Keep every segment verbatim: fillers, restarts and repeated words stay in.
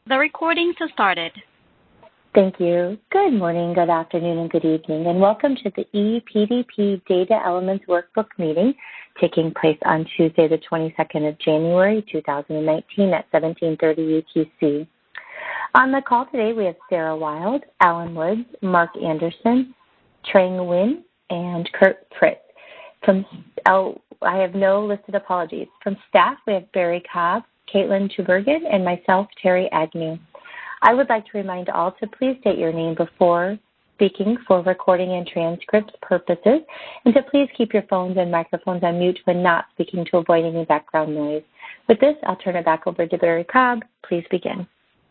The recordings have started. Thank you. Good morning, good afternoon, and good evening, and welcome to the E P D P Data Elements Workbook meeting taking place on Tuesday, the twenty-second of January, two thousand nineteen at seventeen thirty U T C. On the call today, we have Sarah Wild, Alan Woods, Mark Anderson, Trang Nguyen, and Kurt Fritz. From oh, I have no listed apologies. From staff, we have Barry Cobb, Caitlin Tubergen, and myself, Terry Agnew. I would like to remind all to please state your name before speaking for recording and transcript purposes, and to please keep your phones and microphones on mute when not speaking to avoid any background noise. With this, I'll turn it back over to Barry Cobb. Please begin.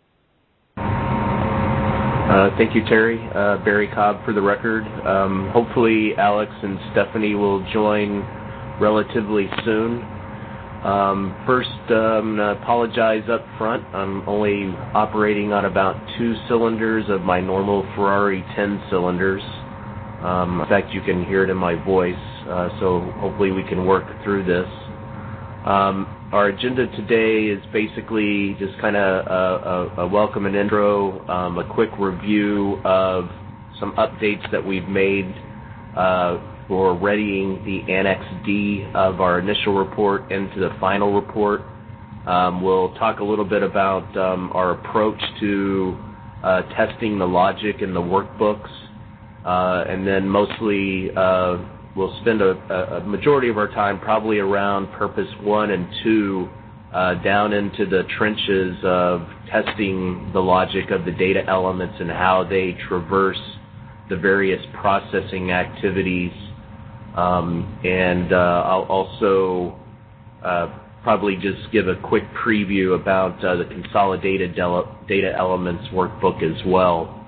Uh, thank you, Terry. Uh, Barry Cobb for the record. Um, hopefully Alex and Stephanie will join relatively soon. Um, first, uh, I'm going to apologize up front. I'm only operating on about two cylinders of my normal Ferrari ten cylinders. Um, in fact, you can hear it in my voice, uh, so hopefully we can work through this. Um, our agenda today is basically just kind of a, a, a welcome and intro, um, a quick review of some updates that we've made uh, for readying the Annex D of our initial report into the final report. Um, we'll talk a little bit about um, our approach to uh, testing the logic in the workbooks, uh, and then mostly uh, we'll spend a, a majority of our time probably around purpose one and two, uh, down into the trenches of testing the logic of the data elements and how they traverse the various processing activities. Um, and uh, I'll also uh, probably just give a quick preview about uh, the consolidated data elements workbook as well.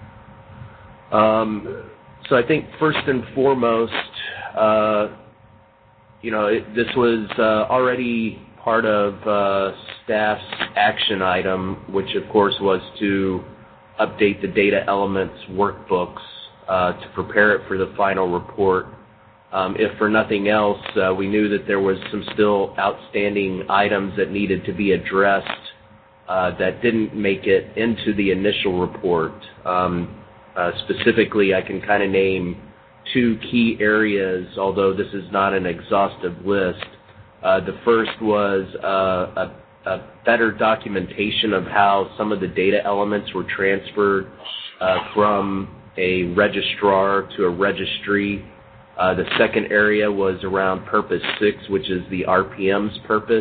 Um, so I think first and foremost, uh, you know, it, this was uh, already part of uh, staff's action item, which of course was to update the data elements workbooks uh, to prepare it for the final report. Um, if for nothing else, uh, we knew that there was some still outstanding items that needed to be addressed uh, that didn't make it into the initial report. Um, uh, specifically, I can kind of name two key areas, although this is not an exhaustive list. Uh, the first was uh, a, a better documentation of how some of the data elements were transferred uh, from a registrar to a registry. Uh, the second area was around Purpose six, which is the R P M's purpose,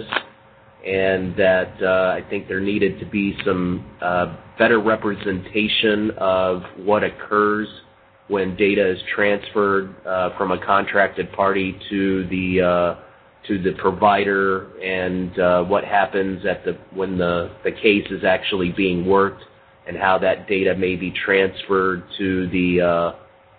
and that uh, I think there needed to be some uh, better representation of what occurs when data is transferred uh, from a contracted party to the uh, to the provider, and uh, what happens at the when the, the case is actually being worked, and how that data may be transferred to the uh,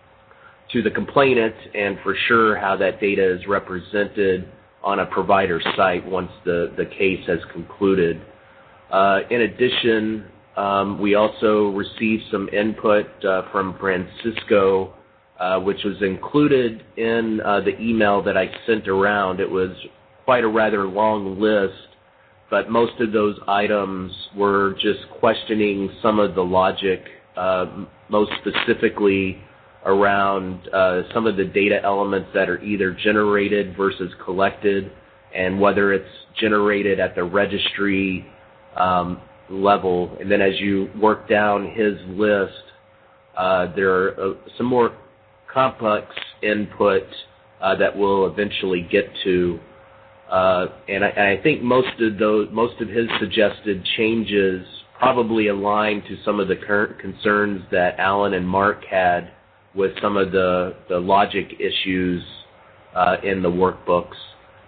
to the complainant, and for sure how that data is represented on a provider site once the, the case has concluded. Uh, in addition, um, we also received some input uh, from Francisco, uh, which was included in uh, the email that I sent around. It was quite a rather long list, but most of those items were just questioning some of the logic, uh, most specifically around uh, some of the data elements that are either generated versus collected, and whether it's generated at the registry um, level. And then as you work down his list, uh, there are uh, some more complex input uh, that we'll eventually get to. Uh, and I, I think most of those, most of his suggested changes probably align to some of the current concerns that Alan and Mark had with some of the, the logic issues uh, in the workbooks.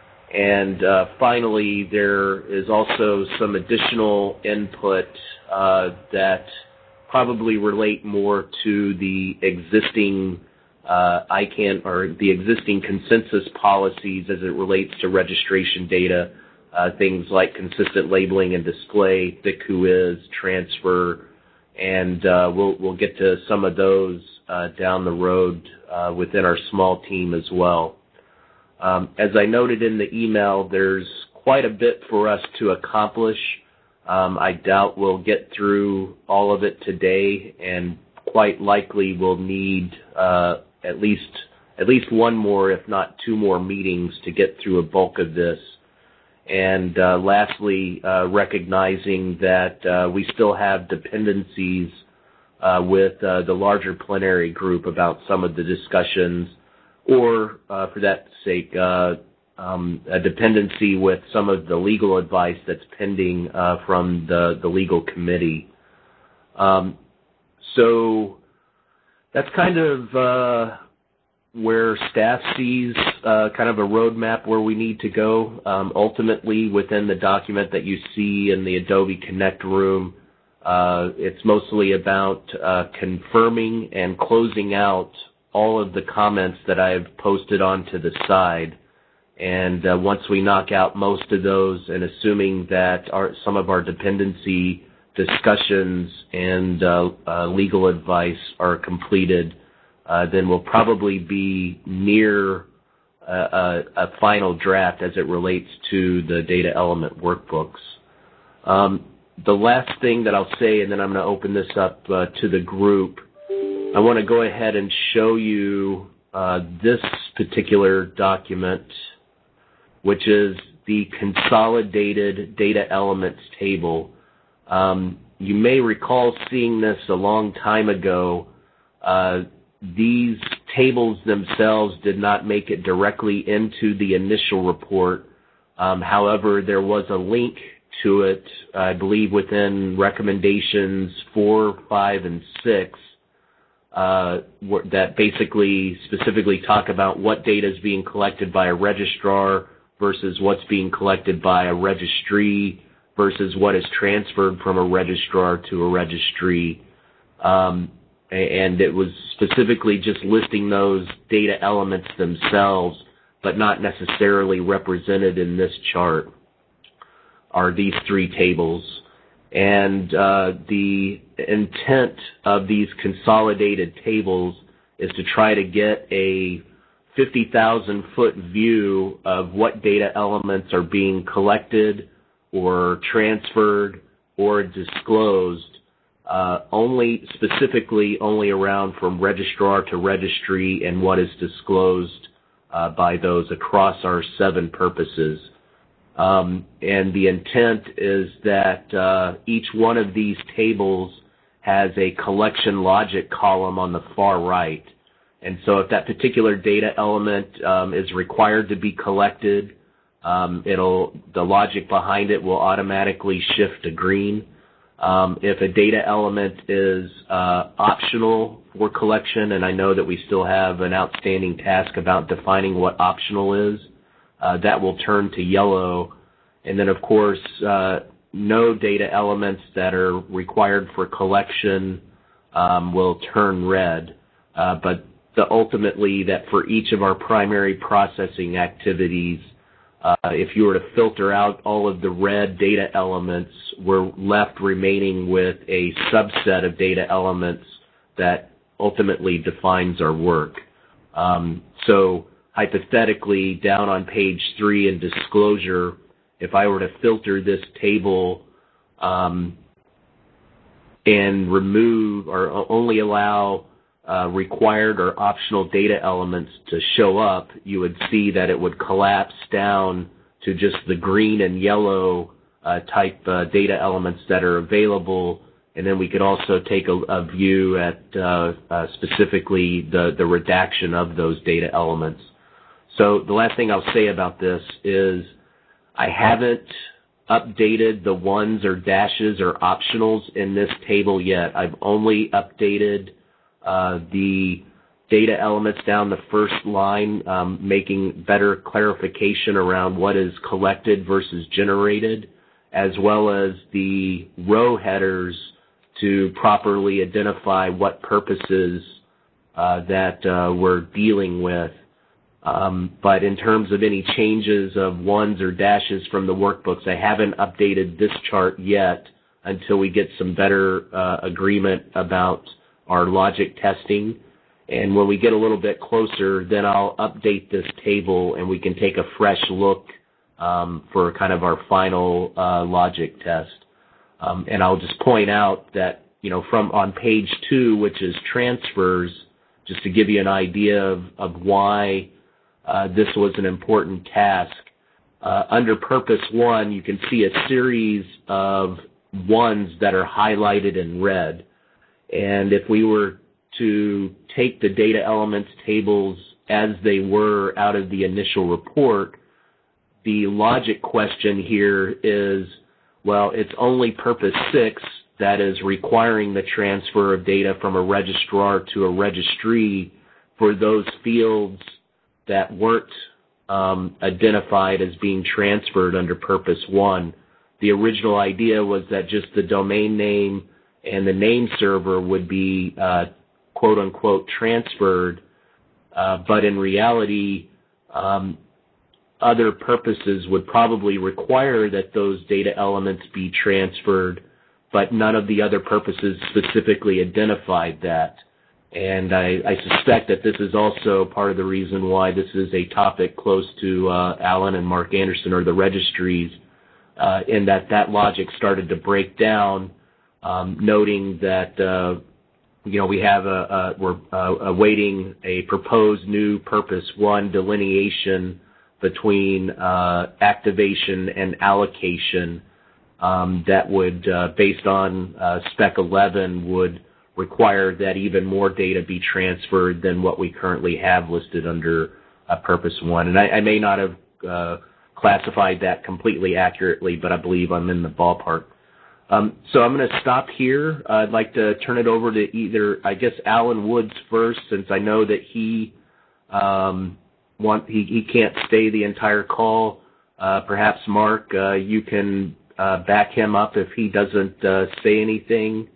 And uh, finally, there is also some additional input uh, that probably relate more to the existing uh, I CAN or the existing consensus policies as it relates to registration data, uh, things like consistent labeling and display, thick who is, transfer, and uh, we'll we'll get to some of those uh, down the road uh, within our small team as well. Um, as I noted in the email, there's quite a bit for us to accomplish Um, I doubt we'll get through all of it today, and quite likely we'll need uh, at least at least one more, if not two more meetings to get through a bulk of this. And uh, lastly, uh, recognizing that uh, we still have dependencies uh, with uh, the larger plenary group about some of the discussions, or uh, for that sake, uh, um, a dependency with some of the legal advice that's pending uh, from the, the legal committee. Um, so that's kind of uh, where staff sees uh, kind of a roadmap where we need to go. Um, ultimately, within the document that you see in the Adobe Connect room, uh, it's mostly about uh, confirming and closing out all of the comments that I've posted onto the side. And uh, once we knock out most of those, and assuming that our, some of our dependency discussions and uh, uh, legal advice are completed, uh, then we'll probably be near a, a, a final draft as it relates to the data element workbooks. Um, the last thing that I'll say, and then I'm going to open this up uh, to the group, I want to go ahead and show you uh, this particular document, which is the consolidated data elements table. Um, you may recall seeing this a long time ago. Uh, these tables themselves did not make it directly into the initial report. Um, however, there was a link to it, I believe, within recommendations four, five, and six, uh, that basically specifically talk about what data is being collected by a registrar versus what's being collected by a registry versus what is transferred from a registrar to a registry. Um, and it was specifically just listing those data elements themselves, but not necessarily represented in this chart, are these three tables. And uh, the intent of these consolidated tables is to try to get a fifty thousand foot view of what data elements are being collected or transferred or disclosed, uh, only specifically only around from registrar to registry and what is disclosed uh, by those across our seven purposes. Um, and the intent is that uh, each one of these tables has a collection logic column on the far right. And so if that particular data element um, is required to be collected, um, it'll the logic behind it will automatically shift to green. Um, if a data element is uh, optional for collection, and I know that we still have an outstanding task about defining what optional is, uh, that will turn to yellow. And then, of course, uh, no data elements that are required for collection um, will turn red. Uh, but the, ultimately, that for each of our primary processing activities, uh, if you were to filter out all of the red data elements, we're left remaining with a subset of data elements that ultimately defines our work. Um, so hypothetically, down on page three in disclosure, if I were to filter this table um, and remove or only allow uh, required or optional data elements to show up, you would see that it would collapse down to just the green and yellow uh, type uh, data elements that are available. And then we could also take a, a view at uh, uh, specifically the, the redaction of those data elements. So the last thing I'll say about this is I haven't updated the ones or dashes or optionals in this table yet. I've only updated uh, the data elements down the first line, um, making better clarification around what is collected versus generated, as well as the row headers to properly identify what purposes uh, that uh, we're dealing with. Um, but in terms of any changes of ones or dashes from the workbooks, I haven't updated this chart yet until we get some better uh, agreement about our logic testing. And when we get a little bit closer, then I'll update this table and we can take a fresh look um, for kind of our final uh, logic test. Um, and I'll just point out that, you know, from on page two, which is transfers, just to give you an idea of, of why uh, this was an important task. Uh, under purpose one, you can see a series of ones that are highlighted in red. And if we were to take the data elements tables as they were out of the initial report, the logic question here is, well, it's only purpose six that is requiring the transfer of data from a registrar to a registry for those fields that weren't um, identified as being transferred under purpose one. The original idea was that just the domain name and the name server would be uh, quote unquote transferred, uh, but in reality, um, other purposes would probably require that those data elements be transferred, but none of the other purposes specifically identified that. And I, I suspect that this is also part of the reason why this is a topic close to uh, Alan and Mark Anderson, or the registries, uh, in that that logic started to break down, um, noting that uh, you know we have a, a we're uh, awaiting a proposed new purpose one delineation between uh, activation and allocation um, that would, uh, based on uh, spec eleven, would require that even more data be transferred than what we currently have listed under uh, purpose one. And I, I may not have uh, classified that completely accurately, but I believe I'm in the ballpark. Um, so I'm going to stop here. Uh, I'd like to turn it over to either, I guess, Alan Woods first, since I know that he um, Want, he, he can't stay the entire call. Uh, perhaps, Mark, uh, you can uh, back him up if he doesn't uh, say anything.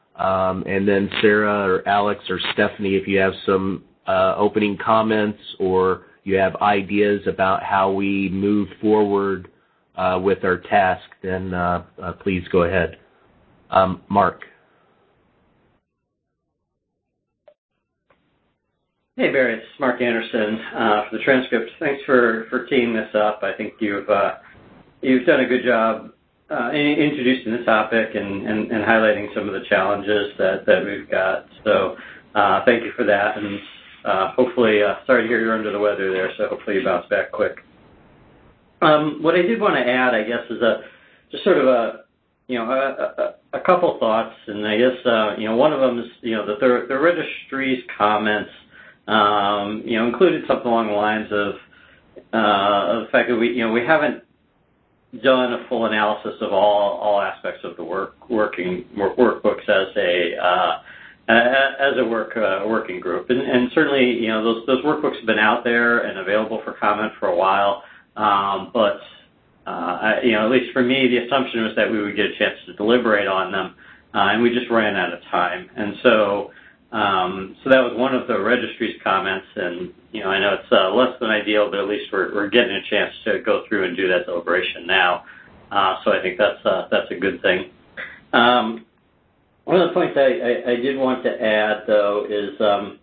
Um, and then Sarah or Alex or Stephanie, if you have some uh, opening comments or you have ideas about how we move forward uh, with our task, then uh, uh, please go ahead. Um, Mark. Hey, Barry, it's Mark Anderson uh, for the transcript. Thanks for, for teeing this up. I think you've uh, you've done a good job uh, in introducing the topic and, and, and highlighting some of the challenges that, that we've got. So uh, thank you for that. And uh, hopefully, uh, sorry to hear you're under the weather there, so hopefully you bounce back quick. Um, what I did want to add, I guess, is a just sort of a you know a, a, a couple thoughts, and I guess uh, you know one of them is you know the the, the registry's comments. Um, you know, included something along the lines of, uh, of the fact that we, you know, we haven't done a full analysis of all, all aspects of the work, working work, workbooks as a uh, as a work uh, working group, and, and certainly, you know, those those workbooks have been out there and available for comment for a while, um, but uh, I, you know, at least for me, the assumption was that we would get a chance to deliberate on them, uh, and we just ran out of time, and so. Um, so that was one of the registry's comments, and you know I know it's uh, less than ideal, but at least we're, we're getting a chance to go through and do that deliberation now. Uh, so I think that's uh, that's a good thing. Um, one of the points I, I, I did want to add, though, is um,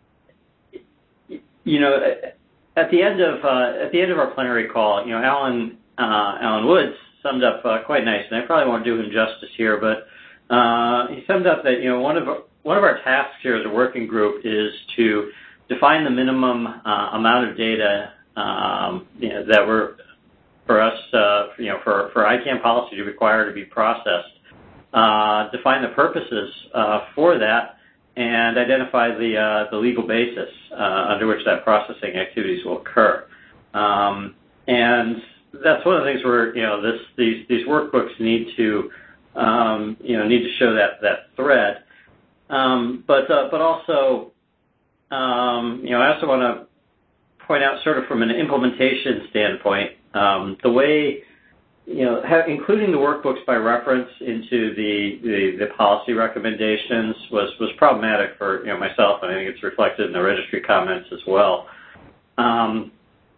you know at the end of uh, at the end of our plenary call, you know Alan uh, Alan Woods summed up uh, quite nice, and I probably won't do him justice here, but uh, he summed up that you know one of One of our tasks here as a working group is to define the minimum uh, amount of data um, you know, that we're, for us, uh, you know, for, for I CANN policy to require to be processed, uh, define the purposes uh, for that, and identify the uh, the legal basis uh, under which that processing activities will occur. Um, and that's one of the things where you know this these these workbooks need to um, you know need to show that that thread. Um, but uh, but also, um, you know, I also want to point out, sort of from an implementation standpoint, um, the way, you know, ha- including the workbooks by reference into the, the, the policy recommendations was, was problematic for you know myself, and I think it's reflected in the registry comments as well. Um,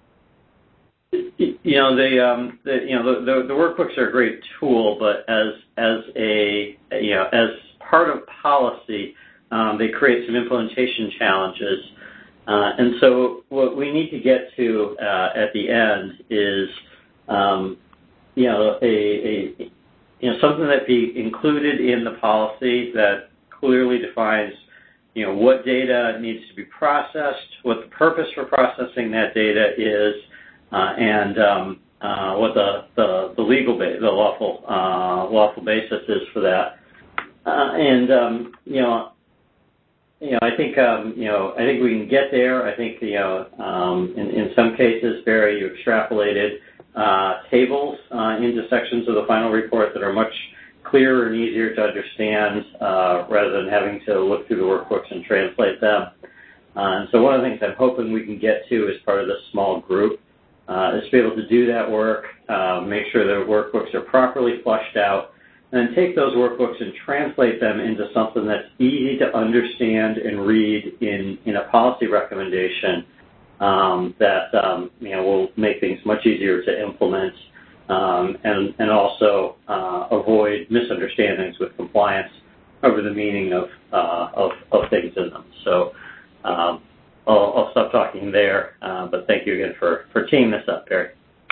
you know, the, um, the you know the, the, the workbooks are a great tool, but as as a you know as part of policy, um, they create some implementation challenges. Uh, and so what we need to get to uh, at the end is, um, you know, a, a you know, something that be included in the policy that clearly defines, you know, what data needs to be processed, what the purpose for processing that data is, uh, and um, uh, what the, the, the legal, ba- the lawful, uh, lawful basis is for that. Uh, and, um, you know, you know, I think, um, you know, I think we can get there. I think, you know, um, in, in some cases, Barry, you extrapolated uh, tables uh, into sections of the final report that are much clearer and easier to understand uh, rather than having to look through the workbooks and translate them. Uh, and so one of the things I'm hoping we can get to as part of this small group uh, is to be able to do that work, uh, make sure the workbooks are properly flushed out, and then take those workbooks and translate them into something that's easy to understand and read in, in a policy recommendation um, that um, you know will make things much easier to implement um, and, and also uh, avoid misunderstandings with compliance over the meaning of, uh, of, of things in them. So um, I'll, I'll stop talking there, uh, but thank you again for, for teeing this up, Barry.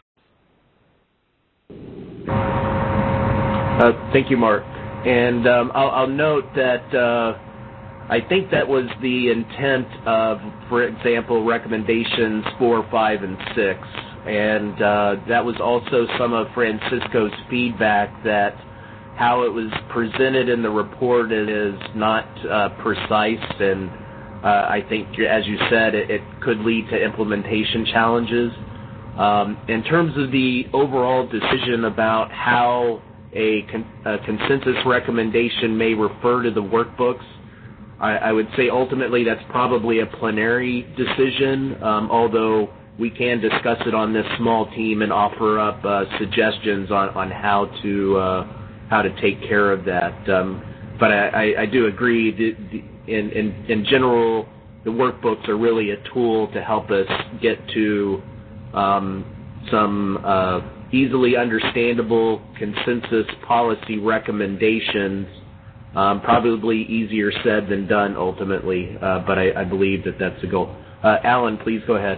Uh, thank you, Mark. And um, I'll, I'll note that uh, I think that was the intent of, for example, recommendations four, five, and six. And uh, that was also some of Francisco's feedback that how it was presented in the report is not uh, precise, and uh, I think, as you said, it, it could lead to implementation challenges. Um, in terms of the overall decision about how a, con- a consensus recommendation may refer to the workbooks, I, I would say ultimately that's probably a plenary decision, um, although we can discuss it on this small team and offer up uh, suggestions on, on how to uh, how to take care of that. Um, but I, I, I do agree that in, in, in general, the workbooks are really a tool to help us get to um, some uh, easily understandable consensus policy recommendations. Um, probably easier said than done ultimately, uh, but I, I believe that that's the goal. Uh, Alan, please go ahead.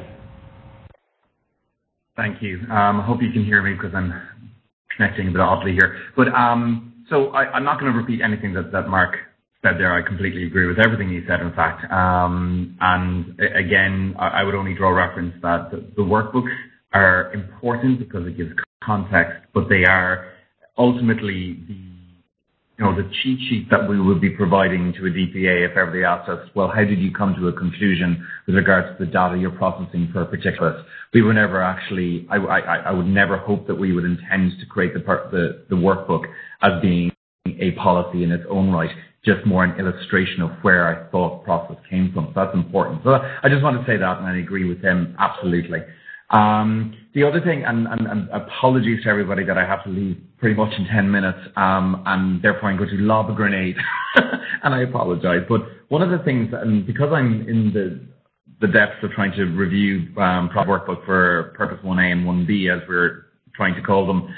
Thank you. Um, I hope you can hear me because I'm connecting a bit oddly here. But um, so I, I'm not going to repeat anything that, that Mark said there. I completely agree with everything he said, in fact. Um, and again, I, I would only draw reference that the, the workbooks are important because it gives context, but they are ultimately the you know, the cheat sheet that we would be providing to a D P A if everybody asked us, well, how did you come to a conclusion with regards to the data you're processing for a particular? We would never actually, I, I, I would never hope that we would intend to create the, the, the workbook as being a policy in its own right, just more an illustration of where our thought process came from. So that's important. So I just want to say that, and I agree with him absolutely. Um, the other thing, and, and, and apologies to everybody that I have to leave pretty much in ten minutes, um, and therefore I'm going to lob a grenade, and I apologize. But one of the things, and because I'm in the the depths of trying to review um, workbook for Purpose one A and one B, as we're trying to call them,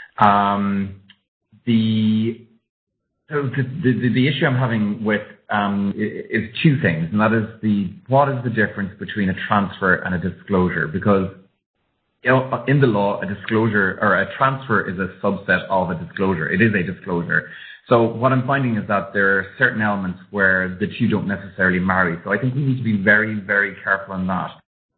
um, the, the the the issue I'm having with um, is two things, and that is the what is the difference between a transfer and a disclosure, because you know, in the law, a disclosure or a transfer is a subset of a disclosure. It is a disclosure. So what I'm finding is that there are certain elements where the two don't necessarily marry. So I think we need to be very, very careful on that.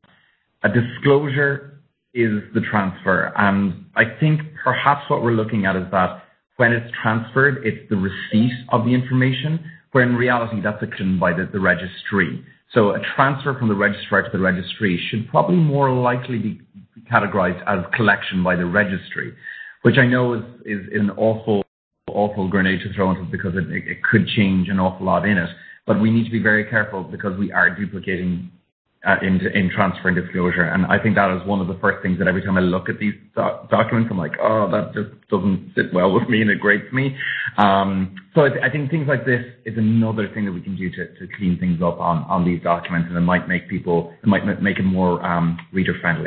A disclosure is the transfer. And I think perhaps what we're looking at is that when it's transferred, it's the receipt of the information, where in reality that's action by the, the registry. So a transfer from the registrar to the registry should probably more likely be categorized as collection by the registry, which I know is, is an awful, awful grenade to throw into because it, it could change an awful lot in it. But we need to be very careful because we are duplicating uh, in, in transfer and disclosure. And I think that is one of the first things that every time I look at these doc- documents, I'm like, oh, that just doesn't sit well with me and it grates me. Um, so I, I think things like this is another thing that we can do to, to clean things up on, on these documents, and it might make people, it might make it more um, reader friendly.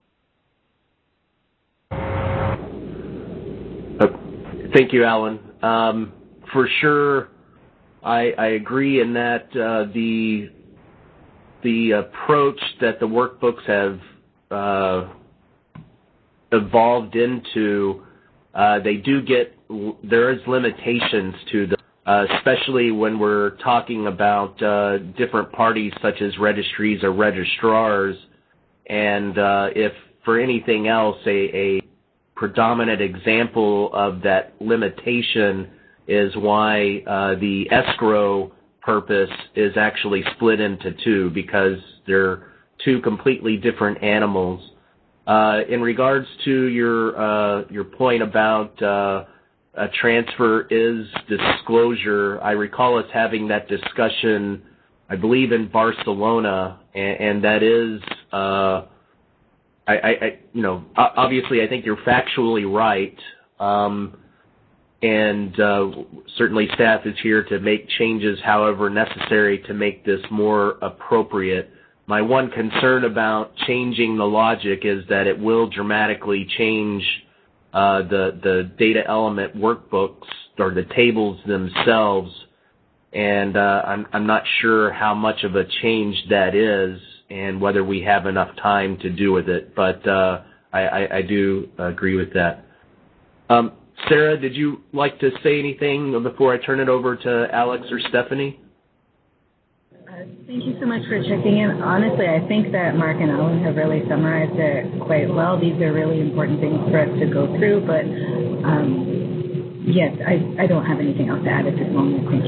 Thank you, Alan. Um, for sure, I, I agree in that uh, the the approach that the workbooks have uh, evolved into uh, they do get, there is limitations to them, uh, especially when we're talking about uh, different parties such as registries or registrars. And uh, if for anything else, a, a predominant example of that limitation is why uh, the escrow purpose is actually split into two, because they're two completely different animals. Uh, in regards to your uh, your point about uh, a transfer is disclosure, I recall us having that discussion, I believe, in Barcelona, and, and that is, uh, I, I, you know, obviously I think you're factually right, um, and uh, certainly staff is here to make changes however necessary to make this more appropriate. My one concern about changing the logic is that it will dramatically change uh, the, the data element workbooks or the tables themselves, and uh, I'm, I'm not sure how much of a change that is and whether we have enough time to do with it, but uh, I, I, I do agree with that. Um, Sarah, did you like to say anything before I turn it over to Alex or Stephanie? Uh, thank you so much for checking in. Honestly, I think that Mark and Alan have really summarized it quite well. These are really important things for us to go through, but um, yes, I, I don't have anything else to add at this moment. Thank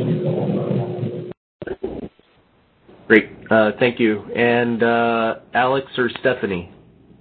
you. Great. Uh, thank you. And uh, Alex or Stephanie?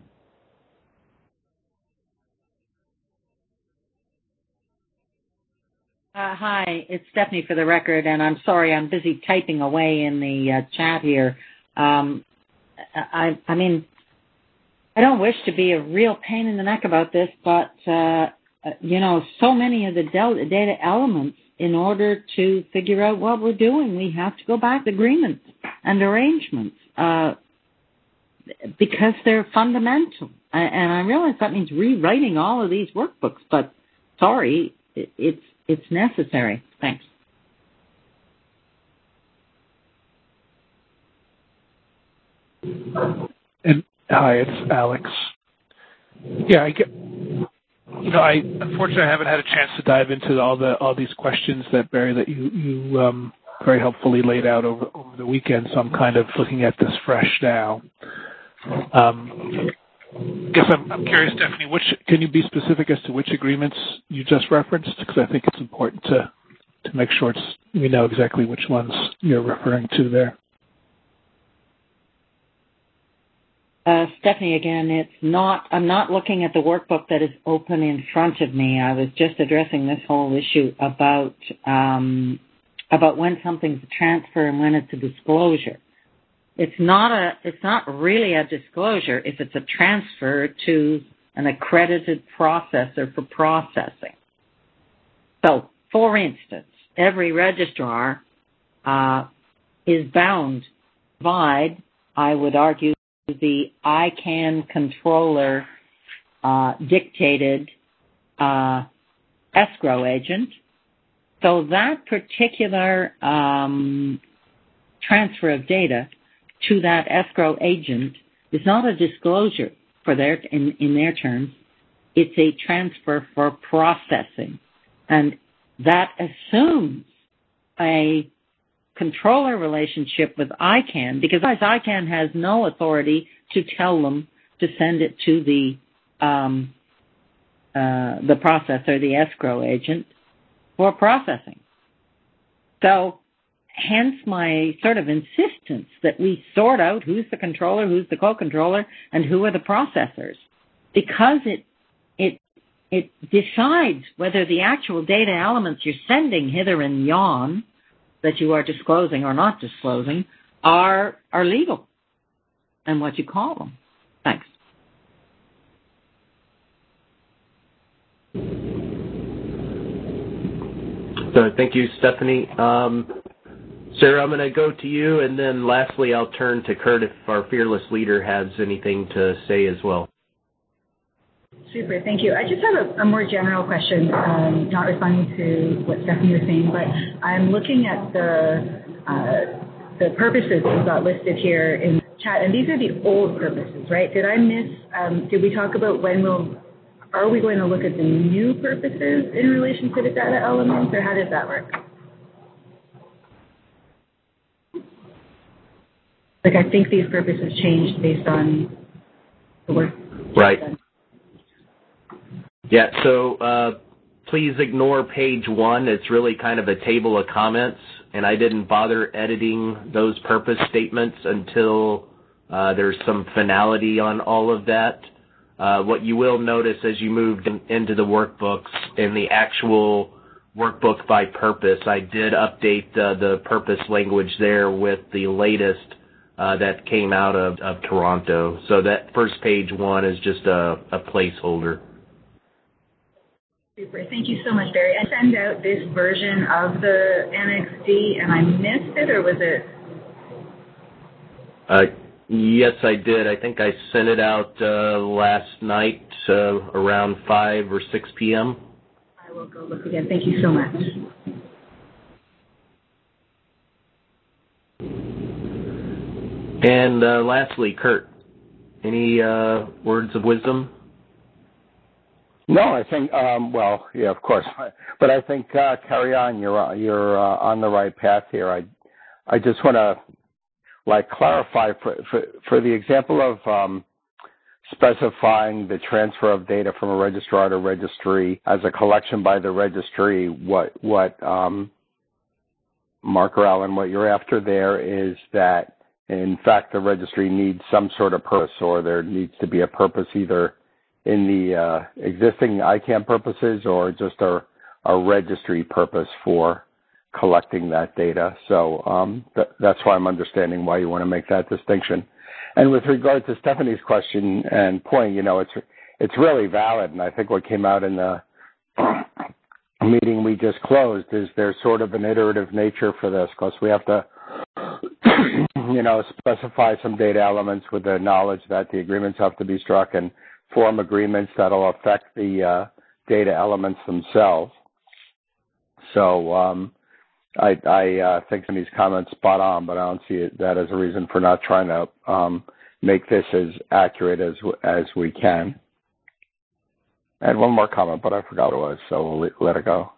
Uh, hi, it's Stephanie for the record, and I'm sorry, I'm busy typing away in the uh, chat here. Um, I, I mean, I don't wish to be a real pain in the neck about this, but, uh, you know, so many of the data elements, in order to figure out what we're doing, we have to go back to agreements and arrangements uh, because they're fundamental. And I realize that means rewriting all of these workbooks, but sorry, it's It's necessary. Thanks. And hi, it's Alex. Yeah, I get. You know, I unfortunately I haven't had a chance to dive into all the all these questions that Barry that you you um, very helpfully laid out over over the weekend. So I'm kind of looking at this fresh now. Um, I guess I'm, I'm curious, Stephanie, which, can you be specific as to which agreements you just referenced? Because I think it's important to, to make sure it's, we know exactly which ones you're referring to there. Uh, Stephanie, again, it's not, I'm not looking at the workbook that is open in front of me. I was just addressing this whole issue about, um, about when something's a transfer and when it's a disclosure. It's not a, it's not really a disclosure if it's a transfer to an accredited processor for processing. So, for instance, every registrar uh, is bound to provide, I would argue, the I CANN controller uh, dictated uh, escrow agent. So that particular um, transfer of data to that escrow agent is not a disclosure for their in, in their terms. It's a transfer for processing. And that assumes a controller relationship with I CANN, because I CANN has no authority to tell them to send it to the um, uh, the processor, the escrow agent, for processing. So hence my sort of insistence that we sort out who's the controller, who's the co-controller, and who are the processors, because it it it decides whether the actual data elements you're sending hither and yon that you are disclosing or not disclosing are are legal and what you call them. Thanks. So thank you, Stephanie. Um, Sarah, I'm going to go to you, and then lastly, I'll turn to Kurt if our fearless leader has anything to say as well. Super, thank you. I just have a, a more general question, um, not responding to what Stephanie was saying, but I'm looking at the uh, the purposes we've got listed here in chat, and these are the old purposes, right? Did I miss, um, did we talk about when we'll are we going to look at the new purposes in relation to the data elements, or how does that work? Like, I think these purposes changed based on the work. Right. Yeah, so uh, please ignore page one. It's really kind of a table of comments, and I didn't bother editing those purpose statements until uh, there's some finality on all of that. Uh, what you will notice as you moved in, into the workbooks, in the actual workbook by purpose, I did update uh, the purpose language there with the latest Uh, that came out of, of Toronto. So that first page one is just a, a placeholder. Super. Thank you so much, Barry. I sent out this version of the Annex D, and I missed it, or was it? Uh, yes, I did. I think I sent it out uh, last night uh, around five or six p.m. I will go look again. Thank you so much. And uh, lastly, Kurt, any uh, words of wisdom? No, I think, um, well, yeah, of course. But I think, uh, carry on. You're, you're uh, on the right path here. I, I just want to, like, clarify for, for, for the example of um, specifying the transfer of data from a registrar to registry as a collection by the registry, what, what um, Mark or Alan, what you're after there is that, in fact, the registry needs some sort of purpose, or there needs to be a purpose either in the uh, existing I CAM purposes or just a, a registry purpose for collecting that data. So um, th- that's why I'm understanding why you want to make that distinction. And with regard to Stephanie's question and point, you know, it's it's really valid, and I think what came out in the meeting we just closed is there's sort of an iterative nature for this, because we have to you know, specify some data elements with the knowledge that the agreements have to be struck, and form agreements that'll affect the uh, data elements themselves. So um, I, I uh, think some of these comments spot on, but I don't see it, that as a reason for not trying to um, make this as accurate as as we can. I had one more comment, but I forgot what it was, so we'll let, let it go.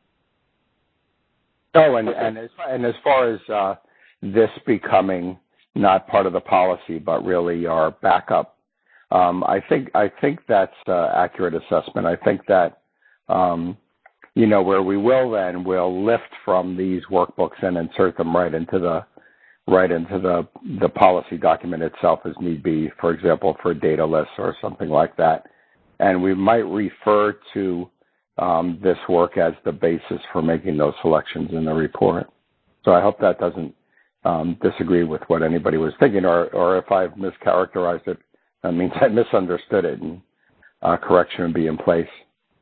Oh, and, and, as, and as far as uh, this becoming not part of the policy, but really our backup, um, I think I think that's uh, accurate assessment. I think that um, you know where we will then we'll lift from these workbooks and insert them right into the right into the the policy document itself as need be. For example, for data lists or something like that, and we might refer to Um, this work as the basis for making those selections in the report. So I hope that doesn't um, disagree with what anybody was thinking, or, or if I've mischaracterized it, that means I misunderstood it, and uh, correction would be in place.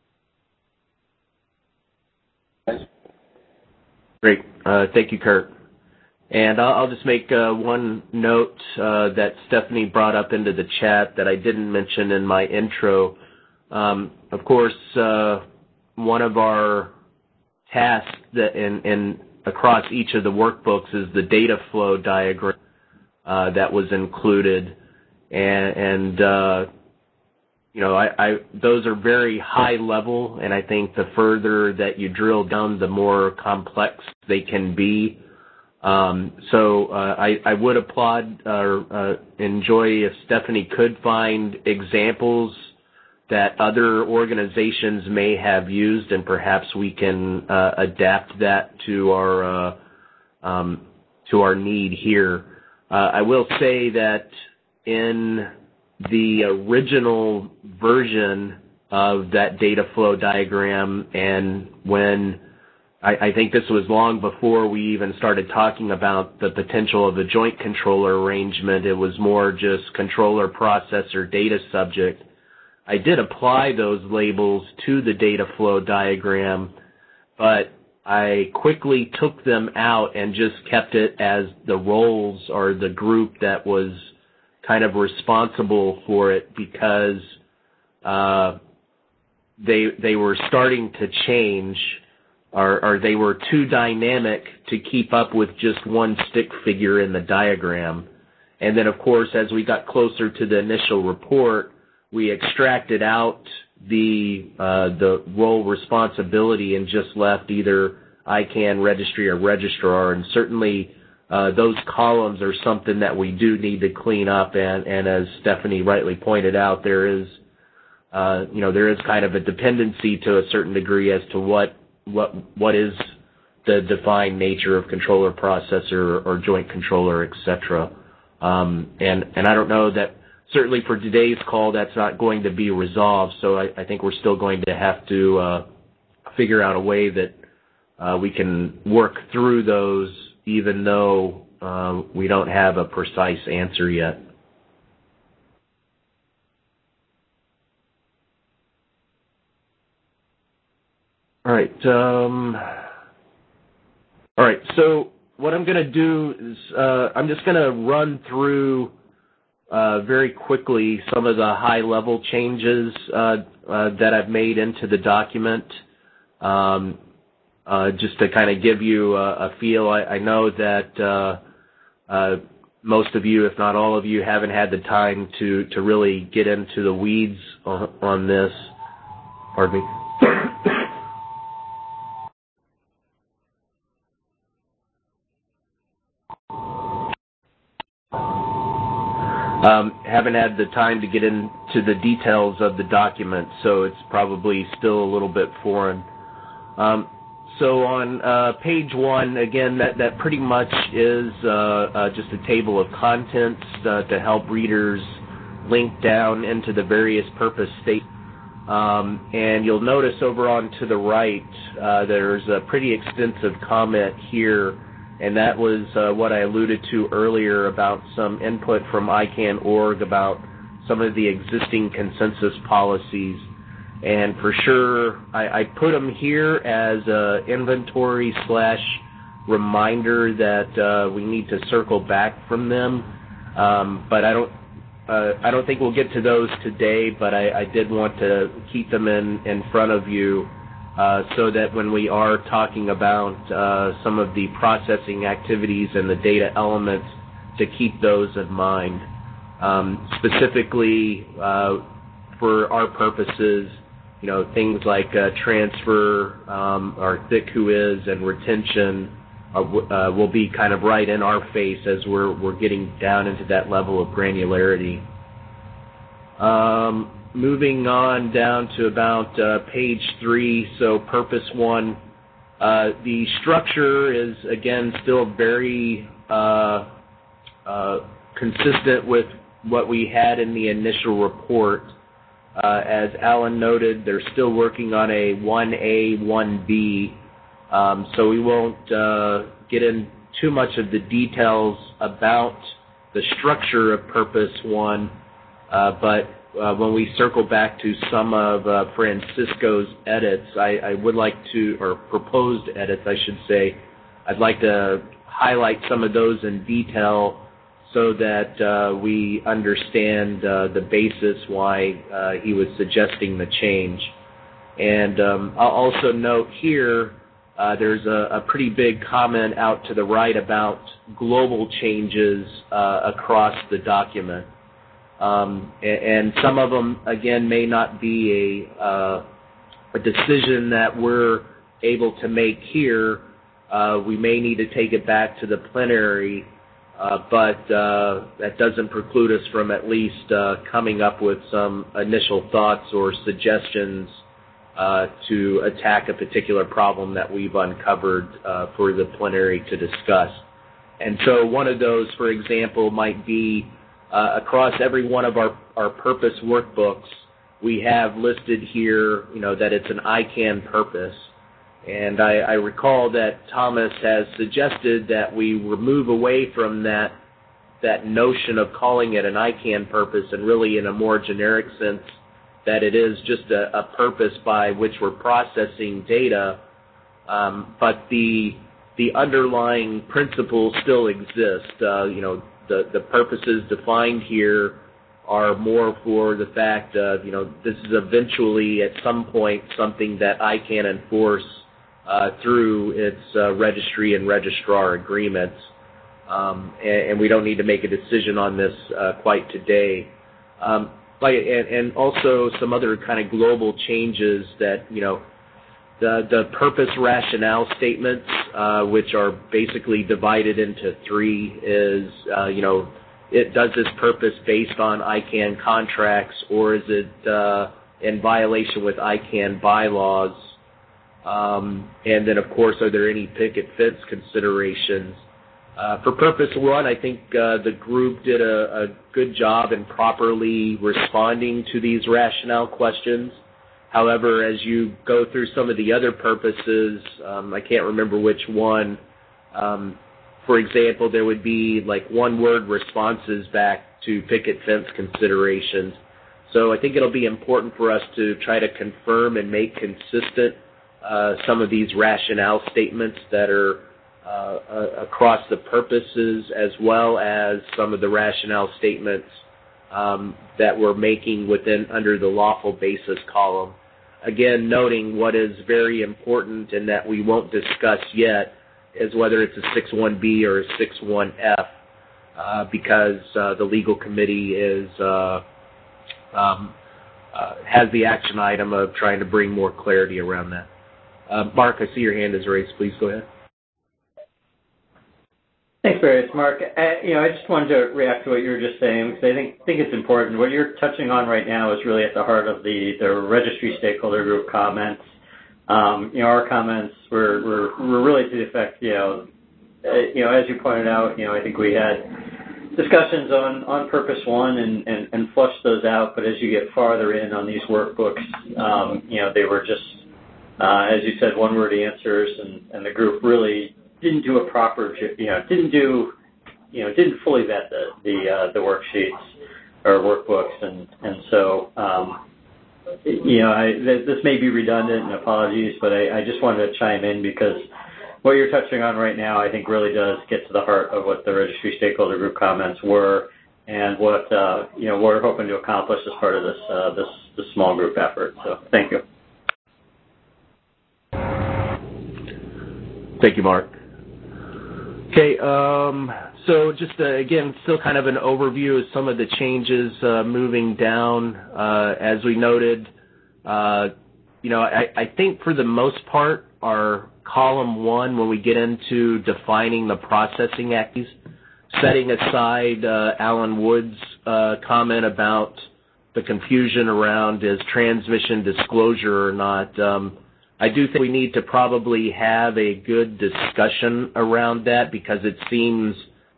Great. Uh, thank you, Kurt. And I'll, I'll just make uh, one note uh, that Stephanie brought up into the chat that I didn't mention in my intro. Um, of course, uh, one of our tasks that in, in across each of the workbooks is the data flow diagram uh, that was included, and, and uh, you know, I, I those are very high level, and I think the further that you drill down, the more complex they can be. Um, so uh, I, I would applaud or uh, enjoy if Stephanie could find examples that other organizations may have used, and perhaps we can uh, adapt that to our uh, um, to our need here. Uh, I will say that in the original version of that data flow diagram, and when I, I think this was long before we even started talking about the potential of a joint controller arrangement, it was more just controller, processor, data subject. I did apply those labels to the data flow diagram, but I quickly took them out and just kept it as the roles or the group that was kind of responsible for it, because uh, they they were starting to change, or, or they were too dynamic to keep up with just one stick figure in the diagram. And then, of course, as we got closer to the initial report, we extracted out the uh, the role responsibility and just left either I CAN, registry, or registrar. And certainly uh, those columns are something that we do need to clean up. And, and as Stephanie rightly pointed out, there is uh, you know there is kind of a dependency to a certain degree as to what what what is the defined nature of controller, processor, or joint controller, et cetera. Um, and and I don't know that certainly for today's call that's not going to be resolved. So I, I think we're still going to have to uh, figure out a way that uh, we can work through those, even though uh, we don't have a precise answer yet. All right. Um, all right. So what I'm going to do is uh, I'm just going to run through uh, very quickly some of the high-level changes uh, uh, that I've made into the document, um, uh, just to kind of give you a, a feel. I, I know that uh, uh, most of you, if not all of you, haven't had the time to, to really get into the weeds on, on this. Pardon me. Um, haven't had the time to get into the details of the document, so it's probably still a little bit foreign. Um, so on uh, page one, again, that, that pretty much is uh, uh, just a table of contents uh, to help readers link down into the various purpose statements. Um, and you'll notice over on to the right, uh, there's a pretty extensive comment here. And that was uh, what I alluded to earlier about some input from I CAN dot org about some of the existing consensus policies. And for sure, I, I put them here as an inventory slash reminder that uh, we need to circle back from them. Um, but I don't, uh, I don't think we'll get to those today. But I, I did want to keep them in, in front of you. Uh, so that when we are talking about uh, some of the processing activities and the data elements, to keep those in mind. Um, specifically, uh, for our purposes, you know, things like uh, transfer, um, or thick who is, and retention are, uh, will be kind of right in our face as we're we're getting down into that level of granularity. Um, Moving on down to about uh, page three, so purpose one. Uh, the structure is, again, still very uh, uh, consistent with what we had in the initial report. Uh, as Alan noted, they're still working on a one A, one B, um, so we won't uh, get in too much of the details about the structure of purpose one, uh, but Uh, when we circle back to some of uh, Francisco's edits, I, I would like to, or proposed edits, I should say, I'd like to highlight some of those in detail so that uh, we understand uh, the basis why uh, he was suggesting the change. And um, I'll also note here, uh, there's a, a pretty big comment out to the right about global changes uh, across the document. Um, and some of them, again, may not be a, uh, a decision that we're able to make here. Uh, we may need to take it back to the plenary, uh, but uh, that doesn't preclude us from at least uh, coming up with some initial thoughts or suggestions uh, to attack a particular problem that we've uncovered uh, for the plenary to discuss. And so one of those, for example, might be Uh, across every one of our, our purpose workbooks, we have listed here, you know, that it's an I CAN purpose. And I, I recall that Thomas has suggested that we remove away from that that notion of calling it an I CAN purpose and really in a more generic sense that it is just a, a purpose by which we're processing data, um, but the the underlying principles still exist. Uh, you know, The, the purposes defined here are more for the fact of, you know, this is eventually at some point something that I can enforce uh, through its uh, registry and registrar agreements. Um, and, and we don't need to make a decision on this uh, quite today. Um, like and, and also some other kind of global changes that, you know, the the purpose rationale statements, uh, which are basically divided into three, is uh, you know, it does this purpose based on I CANN contracts, or is it uh, in violation with I CANN bylaws? Um, and then, of course, are there any picket fence considerations? Uh, for purpose one, I think uh, the group did a, a good job in properly responding to these rationale questions. However, as you go through some of the other purposes, um, I can't remember which one, um, for example, there would be like one-word responses back to picket fence considerations. So I think it'll be important for us to try to confirm and make consistent uh, some of these rationale statements that are uh, uh, across the purposes, as well as some of the rationale statements um, that we're making within under the lawful basis column. Again, noting what is very important and that we won't discuss yet is whether it's a six one B or a six one F, uh, because uh, the legal committee is uh, um, uh, has the action item of trying to bring more clarity around that. Uh, Mark, I see your hand is raised. Please go ahead. Thanks, Barry. It's Mark. Uh, you know, I just wanted to react to what you were just saying, because I think think it's important. What you're touching on right now is really at the heart of the, the registry stakeholder group comments. Um, you know, our comments were, were, were really to the effect, you know, uh, you know, as you pointed out, you know, I think we had discussions on, on purpose one and, and, and flushed those out, but as you get farther in on these workbooks, um, you know, they were just, uh, as you said, one-word answers, and, and the group really didn't do a proper, you know, didn't do, you know, didn't fully vet the the, uh, the worksheets or workbooks, and and so, um, you know, I, this may be redundant, and apologies, but I, I just wanted to chime in because what you're touching on right now, I think, really does get to the heart of what the registry stakeholder group comments were, and what uh, you know we're hoping to accomplish as part of this uh, this this small group effort. So, thank you. Thank you, Mark. Okay, um, so just uh, again, still kind of an overview of some of the changes uh, moving down. Uh, as we noted, uh, you know, I, I think for the most part, our column one, when we get into defining the processing activities, setting aside uh, Alan Wood's uh, comment about the confusion around is transmission disclosure or not, um, I do think we need to probably have a good discussion around that, because it seems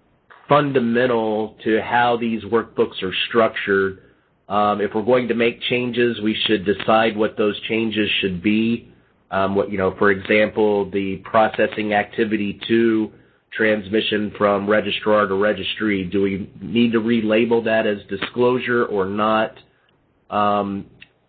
fundamental to how these workbooks are structured. Um, if we're going to make changes, we should decide what those changes should be. Um, what, you know, for example, the processing activity two transmission from registrar to registry. Do we need to relabel that as disclosure or not? Um,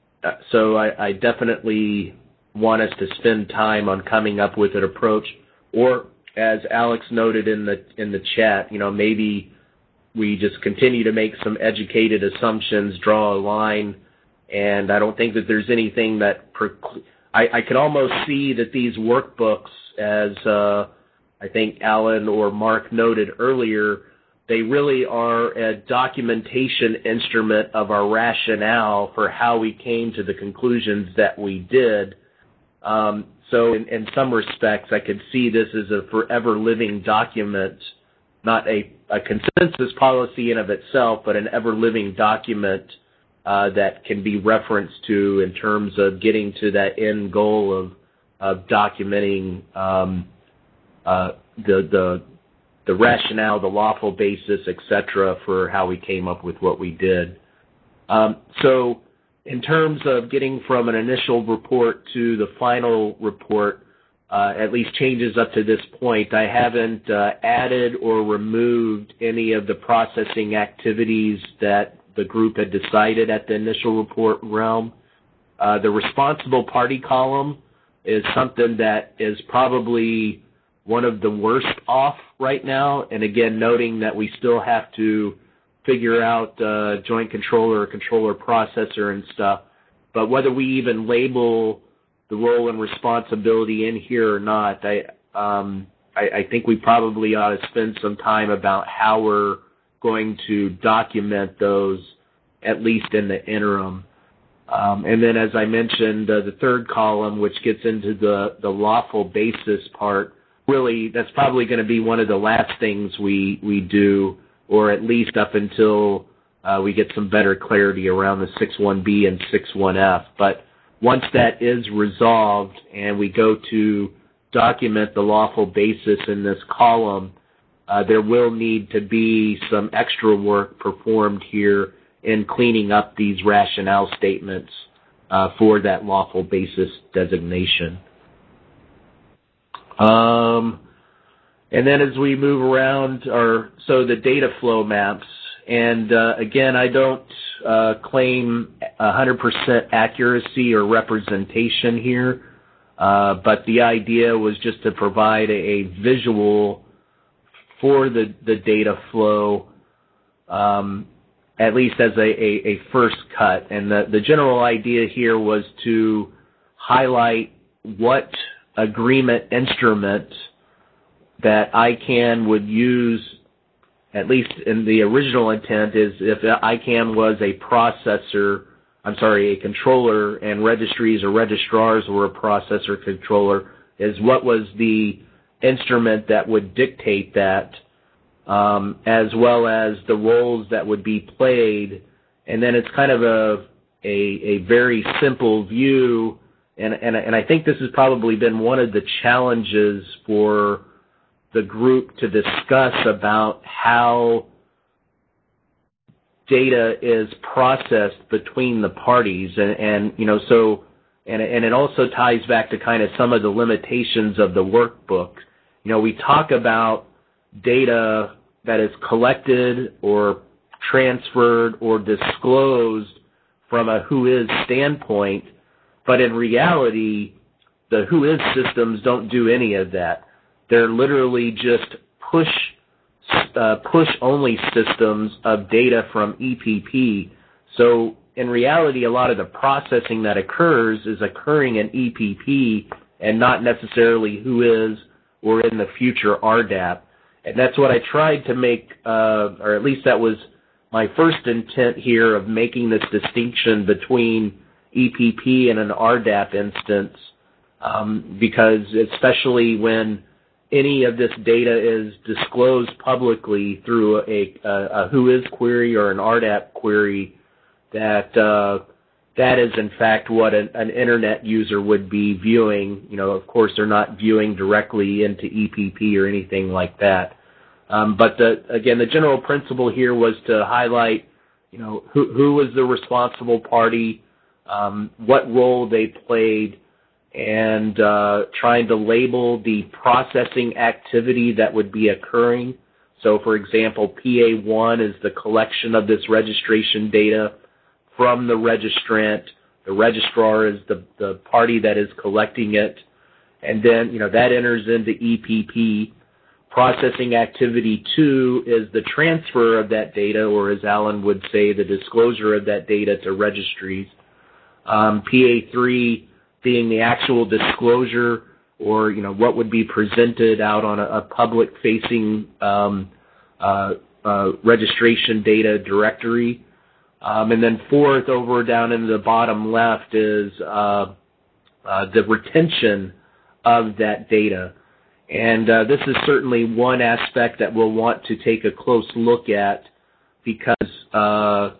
so I, I definitely want us to spend time on coming up with an approach, or as Alex noted in the in the chat, you know, maybe we just continue to make some educated assumptions, draw a line, and I don't think that there's anything that preclu- I, I could almost see that these workbooks, as uh, I think Alan or Mark noted earlier, they really are a documentation instrument of our rationale for how we came to the conclusions that we did. Um, so in, in some respects, I could see this as a forever living document, not a, a consensus policy in of itself, but an ever living document uh, that can be referenced to in terms of getting to that end goal of, of documenting um, uh, the, the, the rationale, the lawful basis, et cetera, for how we came up with what we did. Um, so in terms of getting from an initial report to the final report, uh, at least changes up to this point, I haven't uh, added or removed any of the processing activities that the group had decided at the initial report realm. Uh, the responsible party column is something that is probably one of the worst off right now, and again, noting that we still have to figure out uh, joint controller, controller processor and stuff. But whether we even label the role and responsibility in here or not, I, um, I, I think we probably ought to spend some time about how we're going to document those at least in the interim. Um, and then, as I mentioned, uh, the third column, which gets into the, the lawful basis part, really that's probably going to be one of the last things we, we do, or at least up until uh, we get some better clarity around the six one B and six one F. But once that is resolved and we go to document the lawful basis in this column, uh, there will need to be some extra work performed here in cleaning up these rationale statements uh, for that lawful basis designation. Um, and then as we move around, our, so the data flow maps, and uh, again, I don't uh, claim one hundred percent accuracy or representation here, uh, but the idea was just to provide a, a visual for the, the data flow, um, at least as a, a, a first cut. And the, the general idea here was to highlight what agreement instrument that I CAN would use, at least in the original intent, is if I CAN was a processor, I'm sorry, a controller, and registries or registrars were a processor controller, is what was the instrument that would dictate that, um, as well as the roles that would be played. And then it's kind of a a, a very simple view, and, and, and I think this has probably been one of the challenges for the group to discuss about how data is processed between the parties. And, and you know, so, and, and it also ties back to kind of some of the limitations of the workbook. You know, we talk about data that is collected or transferred or disclosed from a WHOIS standpoint, but in reality, the WHOIS systems don't do any of that. They're literally just push uh, push-only systems of data from E P P. So in reality, a lot of the processing that occurs is occurring in E P P and not necessarily WHOIS or in the future R D A P. And that's what I tried to make, uh, or at least that was my first intent here of making this distinction between E P P and an R D A P instance, um, because especially when any of this data is disclosed publicly through a, a, a WHOIS query or an R D A P query, that uh, that is in fact what an, an internet user would be viewing. You know, of course, they're not viewing directly into E P P or anything like that. Um, but the, again, the general principle here was to highlight, you know, who, who was the responsible party, um, what role they played, and uh, trying to label the processing activity that would be occurring. So, for example, P A one is the collection of this registration data from the registrant. The registrar is the, the party that is collecting it. And then, you know, that enters into E P P. Processing activity two is the transfer of that data, or as Alan would say, the disclosure of that data to registries. Um, P A three being the actual disclosure, or, you know, what would be presented out on a, a public-facing um, uh, uh, registration data directory. Um, and then fourth, over down in the bottom left, is uh, uh, the retention of that data. And uh, this is certainly one aspect that we'll want to take a close look at, because uh,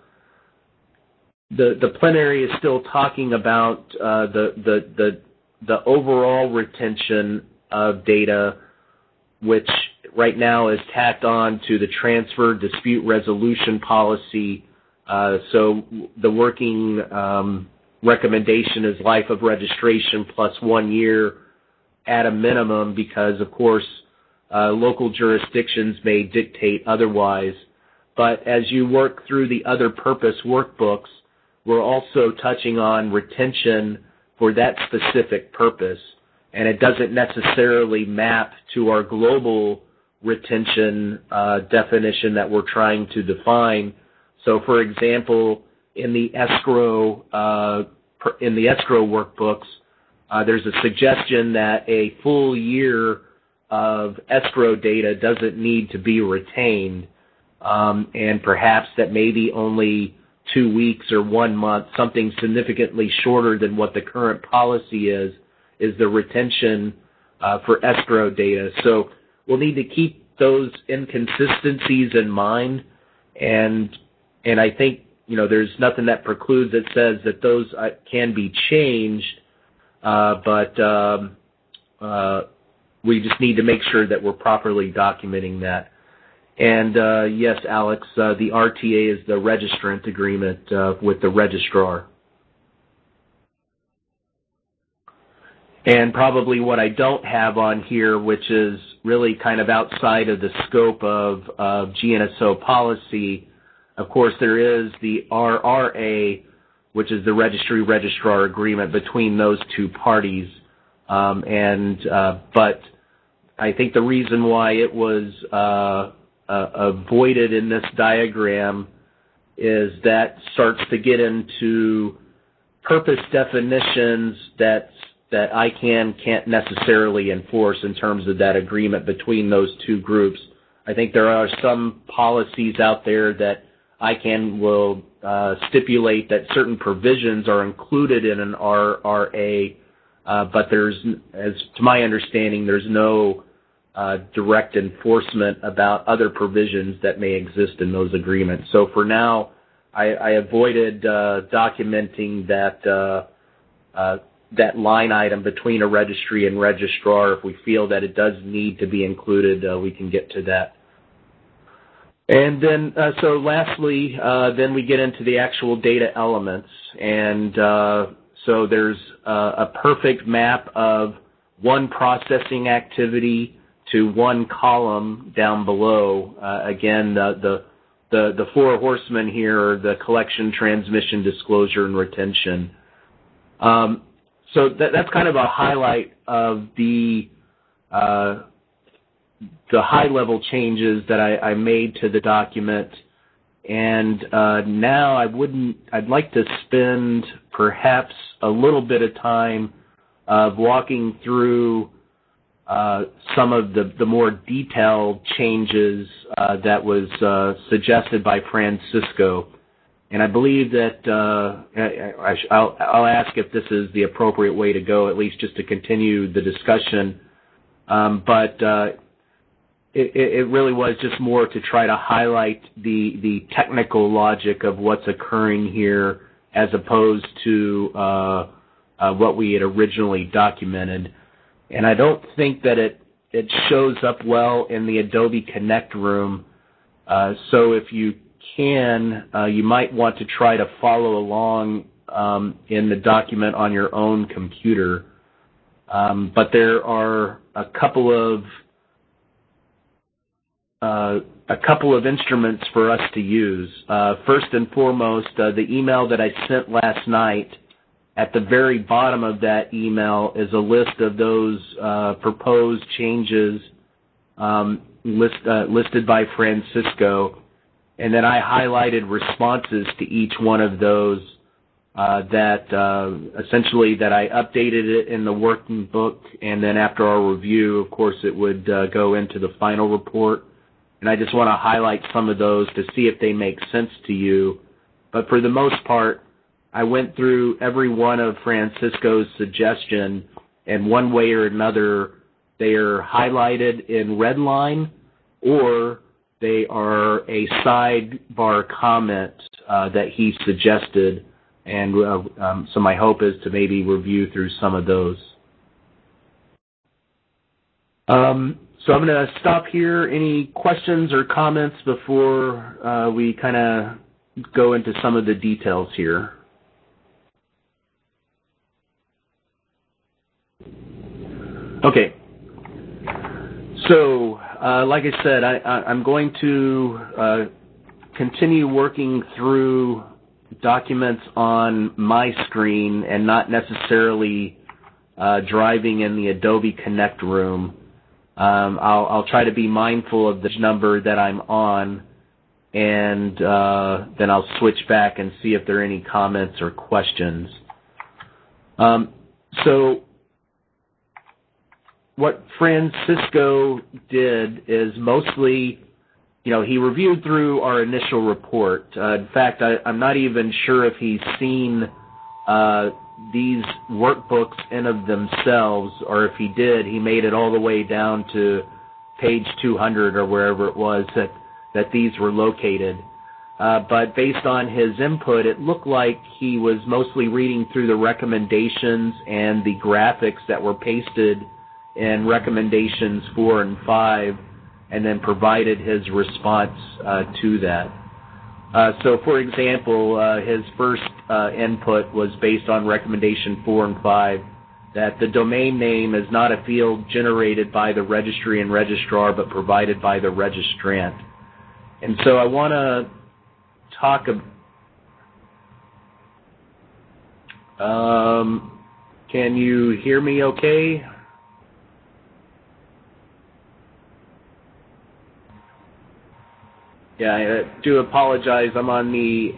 the the plenary is still talking about uh, the, the the the overall retention of data, which right now is tacked on to the transfer dispute resolution policy. Uh, so the working um, recommendation is life of registration plus one year at a minimum, because, of course, uh, local jurisdictions may dictate otherwise. But as you work through the other purpose workbooks, we're also touching on retention for that specific purpose, and it doesn't necessarily map to our global retention uh, definition that we're trying to define. So, for example, in the escrow uh, in the escrow workbooks, Uh, there's a suggestion that a full year of escrow data doesn't need to be retained, um, and perhaps that maybe only two weeks or one month, something significantly shorter than what the current policy is, is the retention uh, for escrow data. So we'll need to keep those inconsistencies in mind, and and I think, you know, there's nothing that precludes that says that those uh, can be changed, uh, but um, uh, we just need to make sure that we're properly documenting that. And uh, yes, Alex, uh, the R T A is the registrant agreement uh, with the registrar. And probably what I don't have on here, which is really kind of outside of the scope of, of G N S O policy, of course there is the R R A, which is the registry registrar agreement between those two parties. Um, and uh, but I think the reason why it was uh, uh, avoided in this diagram is that starts to get into purpose definitions that that I can can't necessarily enforce in terms of that agreement between those two groups. I think there are some policies out there that I can will uh, stipulate that certain provisions are included in an R R A, uh, but there's, as to my understanding, there's no uh, direct enforcement about other provisions that may exist in those agreements. So for now, I, I avoided uh, documenting that uh, uh, that line item between a registry and registrar. If we feel that it does need to be included, uh, we can get to that. And then, uh, so lastly, uh, then we get into the actual data elements. And uh, so there's uh, a perfect map of one processing activity to one column down below. Uh, again, the, the, the, the four horsemen here are the collection, transmission, disclosure, and retention. Um, so that, that's kind of a highlight of the uh, the high-level changes that I, I made to the document, and uh, now I wouldn't. I'd like to spend perhaps a little bit of time of walking through uh, some of the, the more detailed changes uh, that was uh, suggested by Francisco. And I believe that uh, I, I'll, I'll ask if this is the appropriate way to go, at least just to continue the discussion. Um, but uh, it, it really was just more to try to highlight the, the technical logic of what's occurring here as opposed to uh, uh, what we had originally documented. And I don't think that it, it shows up well in the Adobe Connect room. Uh, so if you can, uh, you might want to try to follow along um, in the document on your own computer. Um, but there are a couple of uh, a couple of instruments for us to use. Uh, first and foremost, uh, the email that I sent last night. At the very bottom of that email is a list of those uh, proposed changes um, list, uh, listed by Francisco. And then I highlighted responses to each one of those uh, that uh, essentially that I updated it in the working book, and then after our review, of course, it would uh, go into the final report. And I just want to highlight some of those to see if they make sense to you. But for the most part, I went through every one of Francisco's suggestions, and one way or another, they are highlighted in red line, or they are a sidebar comment uh, that he suggested, and uh, um, so my hope is to maybe review through some of those. Um, so I'm going to stop here. Any questions or comments before uh, we kind of go into some of the details here? Okay. So, uh, like I said, I, I, I'm going to uh, continue working through documents on my screen and not necessarily uh, driving in the Adobe Connect room. Um, I'll, I'll try to be mindful of the number that I'm on, and uh, then I'll switch back and see if there are any comments or questions. Um, so, what Francisco did is mostly you know, he reviewed through our initial report. Uh, in fact, I, I'm not even sure if he's seen uh, these workbooks in of themselves, or if he did, he made it all the way down to page two hundred or wherever it was that, that these were located. Uh, but based on his input, it looked like he was mostly reading through the recommendations and the graphics that were pasted in recommendations four and five, and then provided his response uh, to that. Uh, so, for example, uh, his first uh, input was based on recommendation four and five, that the domain name is not a field generated by the registry and registrar, but provided by the registrant. And so I want to talk about... Um, can you hear me okay? Yeah, I do apologize. I'm on the...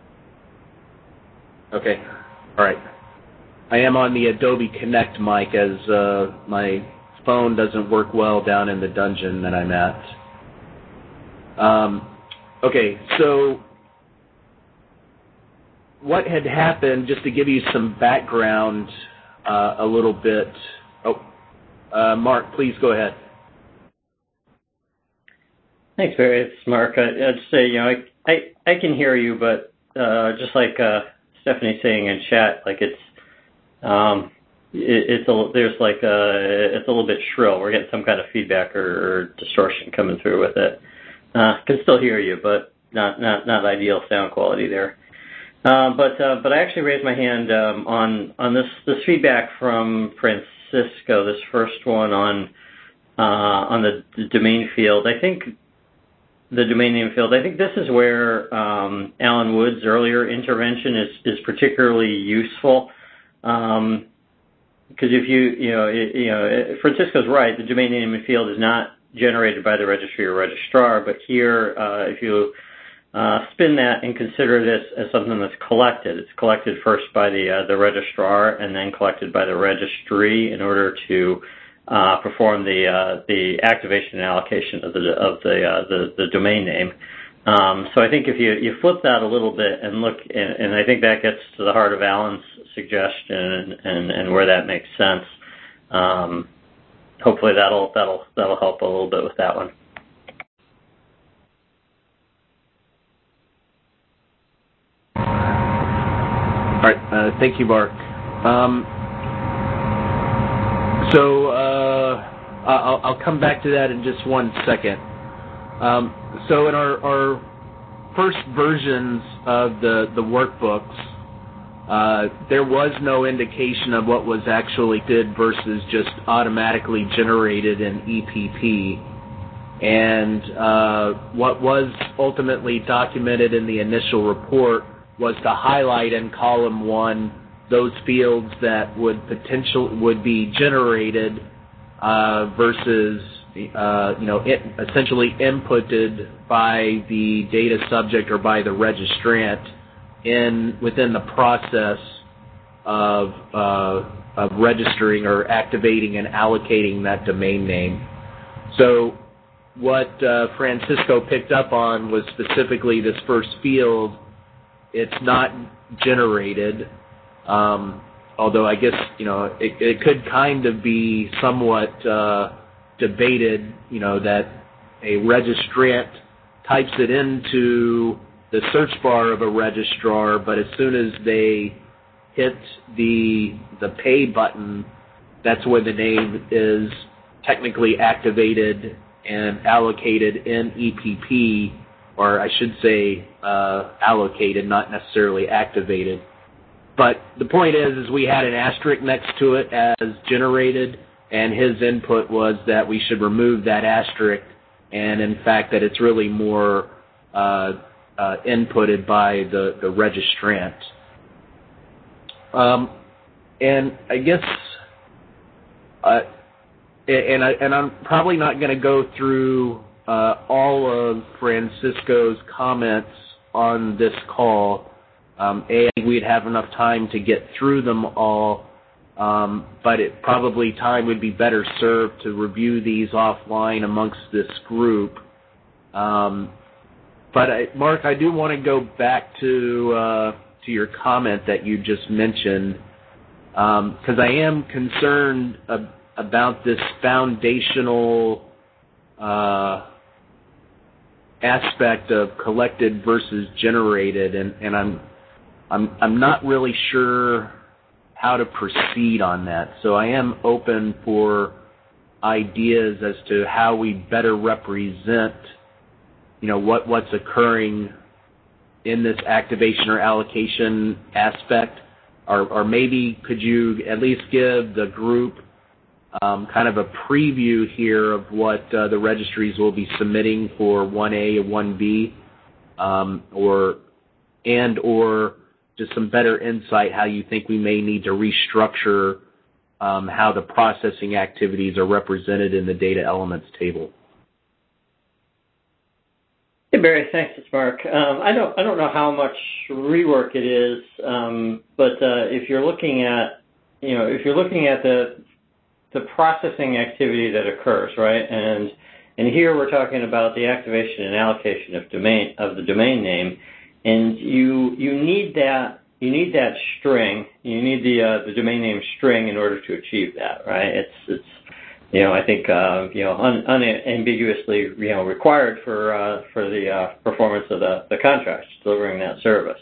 Okay. All right. I am on the Adobe Connect mic as uh, my phone doesn't work well down in the dungeon that I'm at. Um, okay, so what had happened, just to give you some background uh, a little bit. Oh, uh, Mark, please go ahead. Thanks, Barry. It's Mark. I, I'd say, you know, I, I, I can hear you, but uh, just like uh, Stephanie's saying in chat, like it's um, it, it's a there's like a, it's a little bit shrill. We're getting some kind of feedback or, or distortion coming through with it. Uh, can still hear you, but not not not ideal sound quality there. Um, but uh, but I actually raised my hand um, on on this this feedback from Francisco. This first one on uh, on the, the domain field. I think. The domain name field. I think this is where um, Alan Wood's earlier intervention is, is particularly useful, because um, if you you know it, you know Francisco's right, the domain name field is not generated by the registry or registrar, but here uh, if you uh, spin that and consider this as something that's collected, it's collected first by the uh, the registrar and then collected by the registry in order to Uh, perform the uh, the activation and allocation of the of the uh, the, the domain name. Um, so I think if you, you flip that a little bit and look, and, and I think that gets to the heart of Alan's suggestion and, and, and where that makes sense. Um, hopefully that'll that'll that'll help a little bit with that one. All right, uh, thank you, Mark. Um, So uh, I'll, I'll come back to that in just one second. Um, so in our, our first versions of the, the workbooks, uh, there was no indication of what was actually did versus just automatically generated in E P P. And uh, what was ultimately documented in the initial report was to highlight in column one those fields that would potential would be generated uh, versus uh, you know it, essentially inputted by the data subject or by the registrant in within the process of uh, of registering or activating and allocating that domain name. So what uh, Francisco picked up on was specifically this first field. It's not generated. Um, although I guess, you know, it, it could kind of be somewhat uh, debated, you know, that a registrant types it into the search bar of a registrar, but as soon as they hit the the pay button, that's when the name is technically activated and allocated in E P P, or I should say uh, allocated, not necessarily activated. But the point is, is we had an asterisk next to it as generated, and his input was that we should remove that asterisk, and in fact that it's really more uh, uh, inputted by the, the registrant. Um, and I guess, uh, and, I, and I'm probably not going to go through uh, all of Francisco's comments on this call. Um, A, we'd have enough time to get through them all, um, but it probably time would be better served to review these offline amongst this group. Um, but I, Mark, I do want to go back to uh, to your comment that you just mentioned, because um, I am concerned ab- about this foundational uh, aspect of collected versus generated, and, and I'm I'm I'm not really sure how to proceed on that. So I am open for ideas as to how we better represent, you know, what, what's occurring in this activation or allocation aspect, or, or maybe could you at least give the group um, kind of a preview here of what uh, the registries will be submitting for one A and one B, um, or and or just some better insight how you think we may need to restructure um, how the processing activities are represented in the data elements table. Hey Barry, thanks. It's Mark. Um, I don't I don't know how much rework it is, um, but uh, if you're looking at you know if you're looking at the the processing activity that occurs, right, and and here we're talking about the activation and allocation of domain of the domain name, and you you need that you need that string, you need the uh, the domain name string in order to achieve that, right? It's it's you know I think uh, you know un, unambiguously you know required for uh, for the uh, performance of the the contract delivering that service.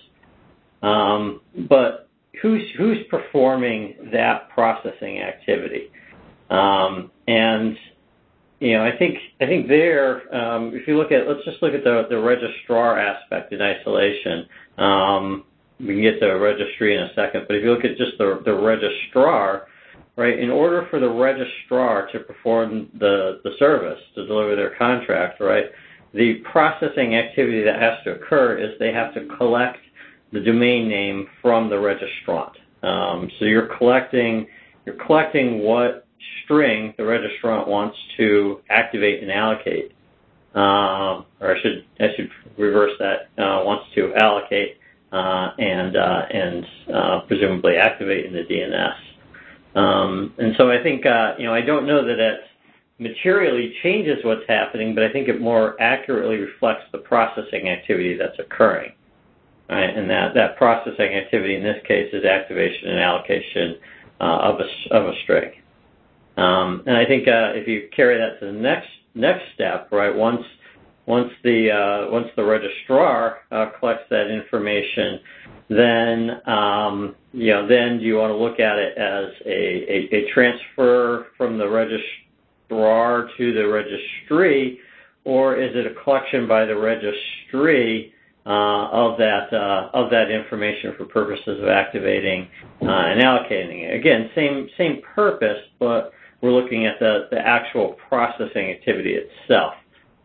Um, but who's who's performing that processing activity? Um, and you know I think I think there um, if you look at let's just look at the the registrar aspect in isolation. Um, we can get to registry in a second, but if you look at just the the registrar, right, in order for the registrar to perform the, the service, to deliver their contract, right, the processing activity that has to occur is they have to collect the domain name from the registrant. Um, so you're collecting you're collecting what string the registrant wants to activate and allocate, um, or I should I should reverse that, uh, wants to allocate uh, and uh, and uh, presumably activate in the D N S. Um, and so I think, uh, you know, I don't know that it materially changes what's happening, but I think it more accurately reflects the processing activity that's occurring. Right? And that, that processing activity in this case is activation and allocation uh, of a of a string. Um, and I think uh, if you carry that to the next next step, right, once once the uh, once the registrar uh, collects that information, then um, you know then do you want to look at it as a, a, a transfer from the registrar to the registry, or is it a collection by the registry uh, of that uh, of that information for purposes of activating uh, and allocating it? Again, same same purpose, but we're looking at the, the actual processing activity itself.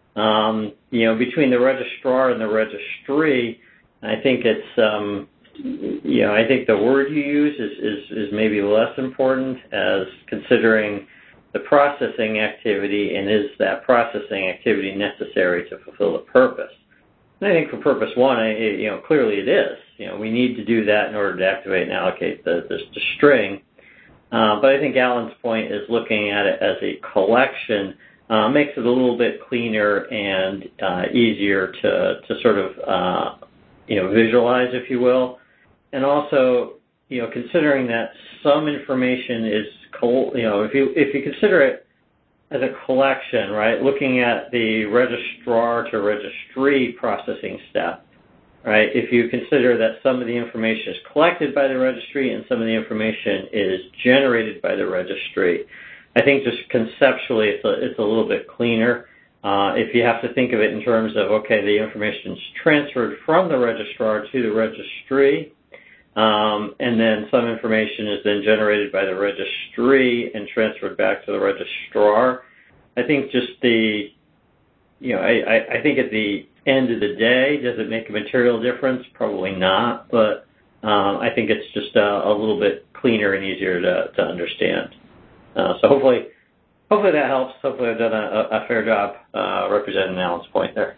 Um, you know, between the registrar and the registry, I think it's, um, you know, I think the word you use is, is, is maybe less important as considering the processing activity, and is that processing activity necessary to fulfill the purpose? And I think for purpose one, I, you know, clearly it is. You know, we need to do that in order to activate and allocate the, the, the string. Uh, but I think Alan's point is looking at it as a collection uh, makes it a little bit cleaner and uh, easier to, to sort of, uh, you know, visualize, if you will. And also, you know, considering that some information is, col- you know, if you if you consider it as a collection, right, looking at the registrar to registry processing step, right, if you consider that some of the information is collected by the registry and some of the information is generated by the registry, I think just conceptually it's a, it's a little bit cleaner. Uh, if you have to think of it in terms of, okay, the information is transferred from the registrar to the registry, um, and then some information is then generated by the registry and transferred back to the registrar, I think just the, you know, I, I, I think at the end of the day, does it make a material difference? Probably not, but um, I think it's just uh, a little bit cleaner and easier to, to understand. Uh, so hopefully, hopefully that helps. Hopefully I've done a, a fair job uh, representing Alan's point there.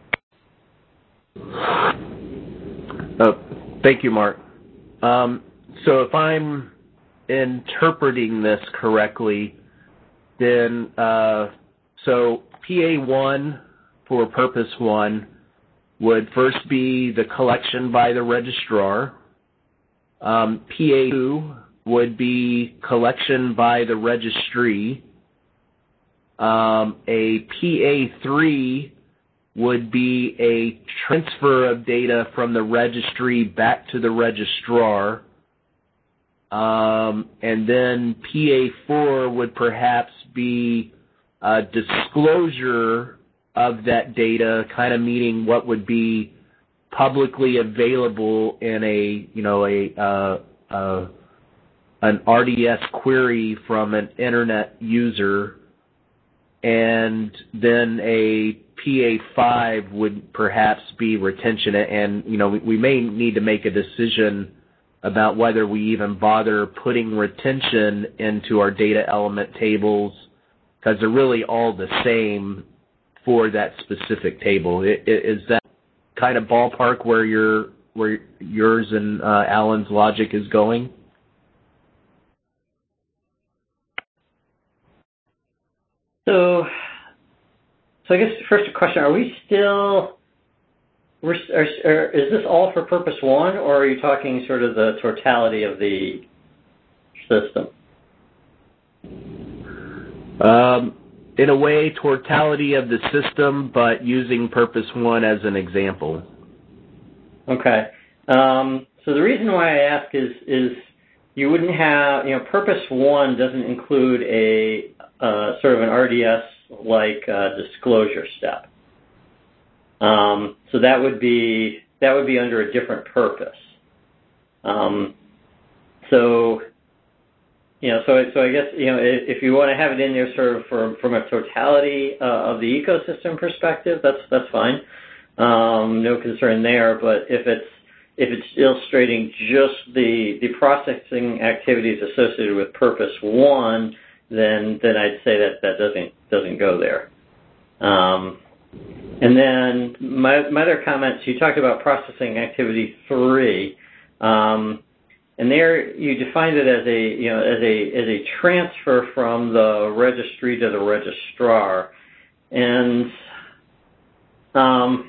Uh, thank you, Mark. Um, so if I'm interpreting this correctly, then uh, so P A one for Purpose one would first be the collection by the registrar. Um, P A two would be collection by the registry. Um, a P A three would be a transfer of data from the registry back to the registrar. Um, and then P A four would perhaps be a disclosure of that data, kind of meaning what would be publicly available in a, you know, a uh, uh, an R D S query from an internet user. And then a P A five would perhaps be retention. And, you know, we, we may need to make a decision about whether we even bother putting retention into our data element tables, because they're really all the same for that specific table. It, it, is that kind of ballpark where your where yours and uh, Alan's logic is going? So, so I guess first a question: are we still? We're, are, are, is this all for Purpose one, or are you talking sort of the totality of the system? Um, in a way, totality of the system, but using Purpose one as an example. Okay. Um, so the reason why I ask is is you wouldn't have, you know, Purpose one doesn't include a uh, sort of an R D S-like uh, disclosure step. Um, so that would be that would be under a different purpose. Um, so you know, so so I guess, you know, if, if you want to have it in there sort of from from a totality uh, of the ecosystem perspective, that's that's fine. Um, no concern there. But if it's if it's illustrating just the the processing activities associated with Purpose one, then then I'd say that that doesn't doesn't go there. Um, And then my, my other comments, you talked about processing activity three, um, and there you defined it as a you know as a as a transfer from the registry to the registrar, and um,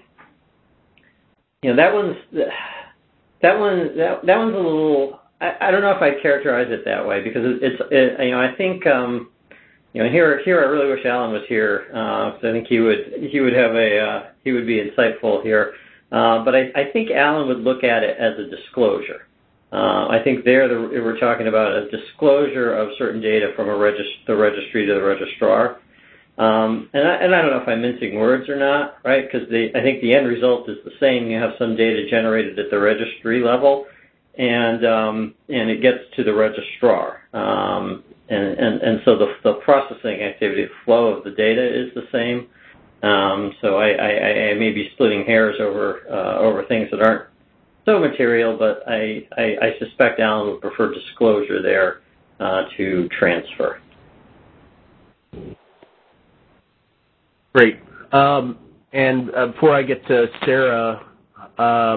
you know that one's that one that, that one's a little I, I don't know if I'd characterize it that way, because it, it's it, you know I think. Um, You know, here, here I really wish Alan was here, because uh, I think he would, he would have a, uh, he would be insightful here. Uh, but I, I think Alan would look at it as a disclosure. Uh, I think there the, we're talking about a disclosure of certain data from a regist- the registry to the registrar. Um, and, I, and I don't know if I'm mincing words or not, right? Because I think the end result is the same. You have some data generated at the registry level, and um, and it gets to the registrar. Um, And, and, and so the, the processing activity, the flow of the data is the same. Um, so I, I, I may be splitting hairs over uh, over things that aren't so material, but I, I, I suspect Alan would prefer disclosure there uh, to transfer. Great. Um, and uh, before I get to Sarah, um,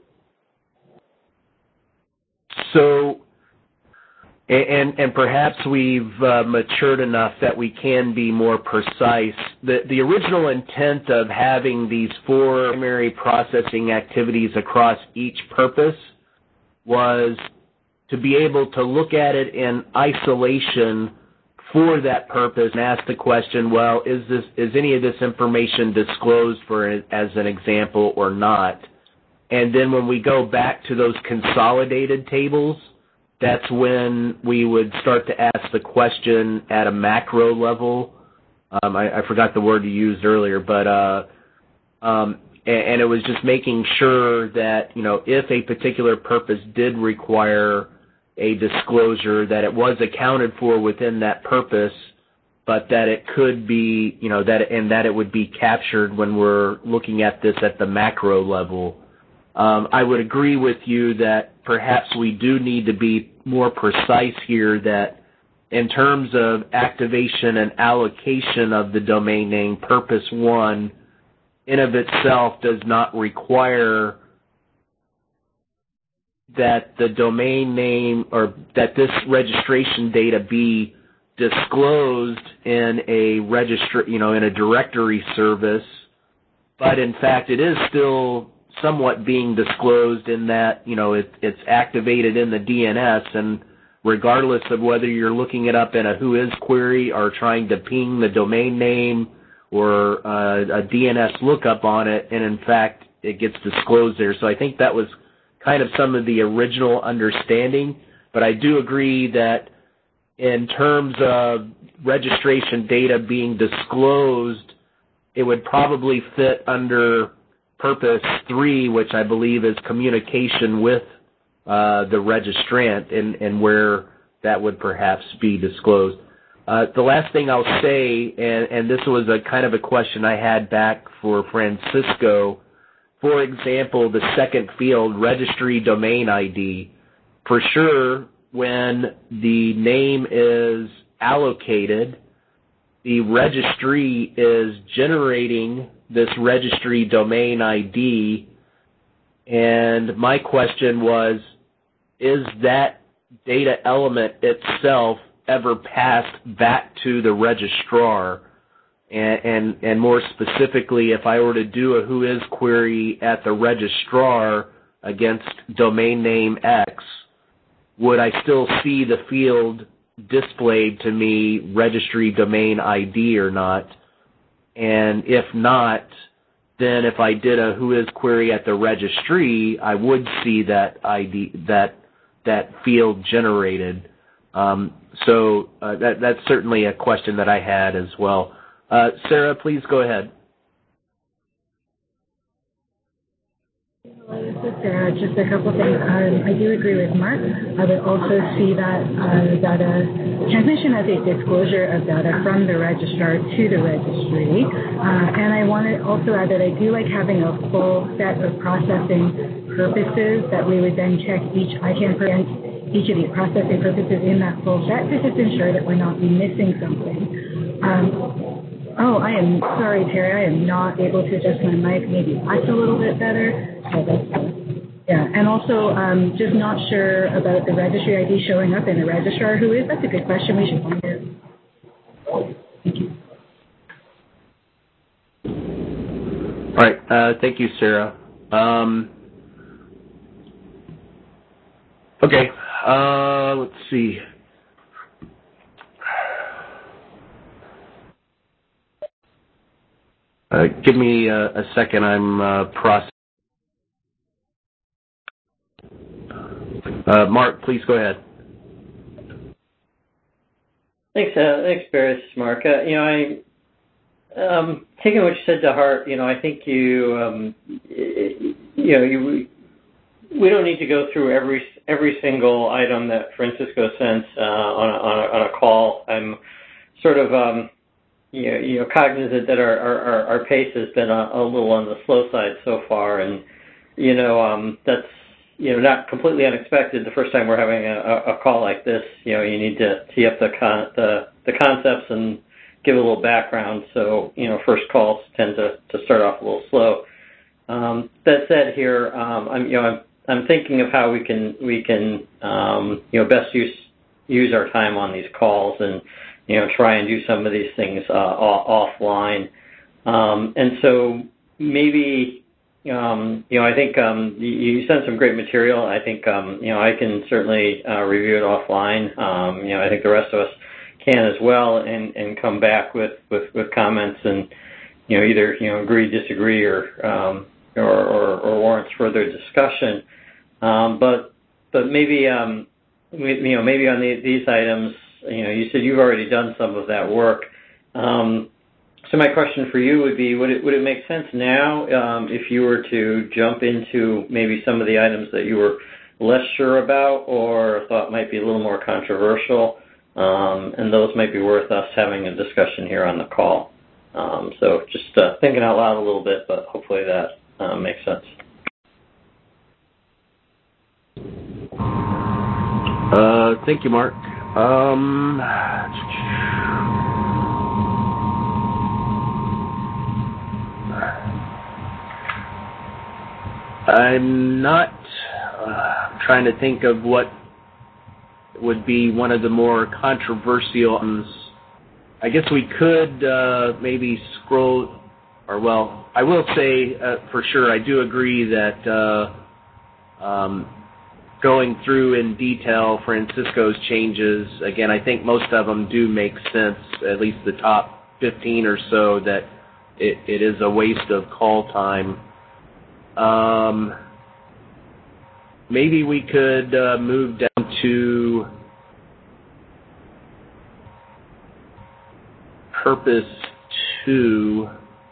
so. And, and perhaps we've uh, matured enough that we can be more precise. The, the original intent of having these four primary processing activities across each purpose was to be able to look at it in isolation for that purpose and ask the question, well, is this is any of this information disclosed for as an example or not? And then when we go back to those consolidated tables, that's when we would start to ask the question at a macro level. Um, I, I forgot the word you used earlier, but uh, um, and, and it was just making sure that, you know, if a particular purpose did require a disclosure, that it was accounted for within that purpose, but that it could be, you know, that and that it would be captured when we're looking at this at the macro level. Um, I would agree with you that perhaps we do need to be more precise here, that in terms of activation and allocation of the domain name, Purpose one in of itself does not require that the domain name or that this registration data be disclosed in a registra, you know, in a directory service but in fact it is still somewhat being disclosed in that, you know, it, it's activated in the D N S, and regardless of whether you're looking it up in a who is query or trying to ping the domain name or uh, a D N S lookup on it, and in fact it gets disclosed there. So I think that was kind of some of the original understanding, but I do agree that in terms of registration data being disclosed, it would probably fit under purpose three, which I believe is communication with uh, the registrant, and, and where that would perhaps be disclosed. Uh, the last thing I'll say, and, and this was a kind of a question I had back for Francisco, for example, the second field, registry domain I D, for sure when the name is allocated, the registry is generating this registry domain I D, and my question was, is that data element itself ever passed back to the registrar? And, and, and more specifically, if I were to do a who is query at the registrar against domain name X, would I still see the field displayed to me registry domain I D or not? And if not, then if I did a who is query at the registry, I would see that I D, that that field generated. Um, so uh, that that's certainly a question that I had as well. Uh, Sarah, please go ahead. Hello, this is Sarah. Just a couple things. Um, I do agree with Mark. I would also see that uh, data transmission as a disclosure of data from the registrar to the registry. Uh, and I want to also add that I do like having a full set of processing purposes that we would then check each I C A N against each of these processing purposes in that full set to just ensure that we're not missing something. Um, Oh, I am sorry, Terry. I am not able to adjust my mic. Maybe that's a little bit better. So that's, uh, yeah, and also um, just not sure about the registry I D showing up in the registrar. Who is? That's a good question. We should find out. Thank you. All right. Uh, thank you, Sarah. Um, okay. Uh, let's see. Uh, give me a, a second. I'm uh, processing. Uh, Mark, please go ahead. Thanks, uh, thanks, Barry. This is Mark. Uh, you know, I um, taking what you said to heart. You know, I think you, um, you know, you we don't need to go through every every single item that Francisco sent uh, on a, on a, on a call. I'm sort of um, You know, you know, cognizant that our, our, our pace has been a, a little on the slow side so far, and you know um, that's you know not completely unexpected. The first time we're having a, a call like this, you know, you need to tee up the con- the the concepts and give a little background. So you know, first calls tend to, to start off a little slow. Um, that said, here um, I'm you know I'm I'm thinking of how we can we can um, you know best use use our time on these calls and. You know, try and do some of these things uh, off- offline. Um, and so maybe, um, you know, I think um, you, you sent some great material. I think, um, you know, I can certainly uh, review it offline. Um, you know, I think the rest of us can as well and, and come back with, with, with comments and, you know, either, you know, agree, disagree, or, um, or, or, or warrants further discussion. Um, but, but maybe, um, we, you know, maybe on the, these items, you know, you said you've already done some of that work. Um, so my question for you would be, would it would it make sense now um, if you were to jump into maybe some of the items that you were less sure about or thought might be a little more controversial, um, and those might be worth us having a discussion here on the call. Um, so just uh, thinking out loud a little bit, but hopefully that uh, makes sense. Uh, thank you, Mark. Um, I'm not uh, trying to think of what would be one of the more controversial ones. I guess we could uh, maybe scroll or well, I will say uh, for sure, I do agree that uh, um, going through in detail Francisco's changes, again, I think most of them do make sense, at least the top fifteen or so, that it, it is a waste of call time. Um, maybe we could uh, move down to purpose two.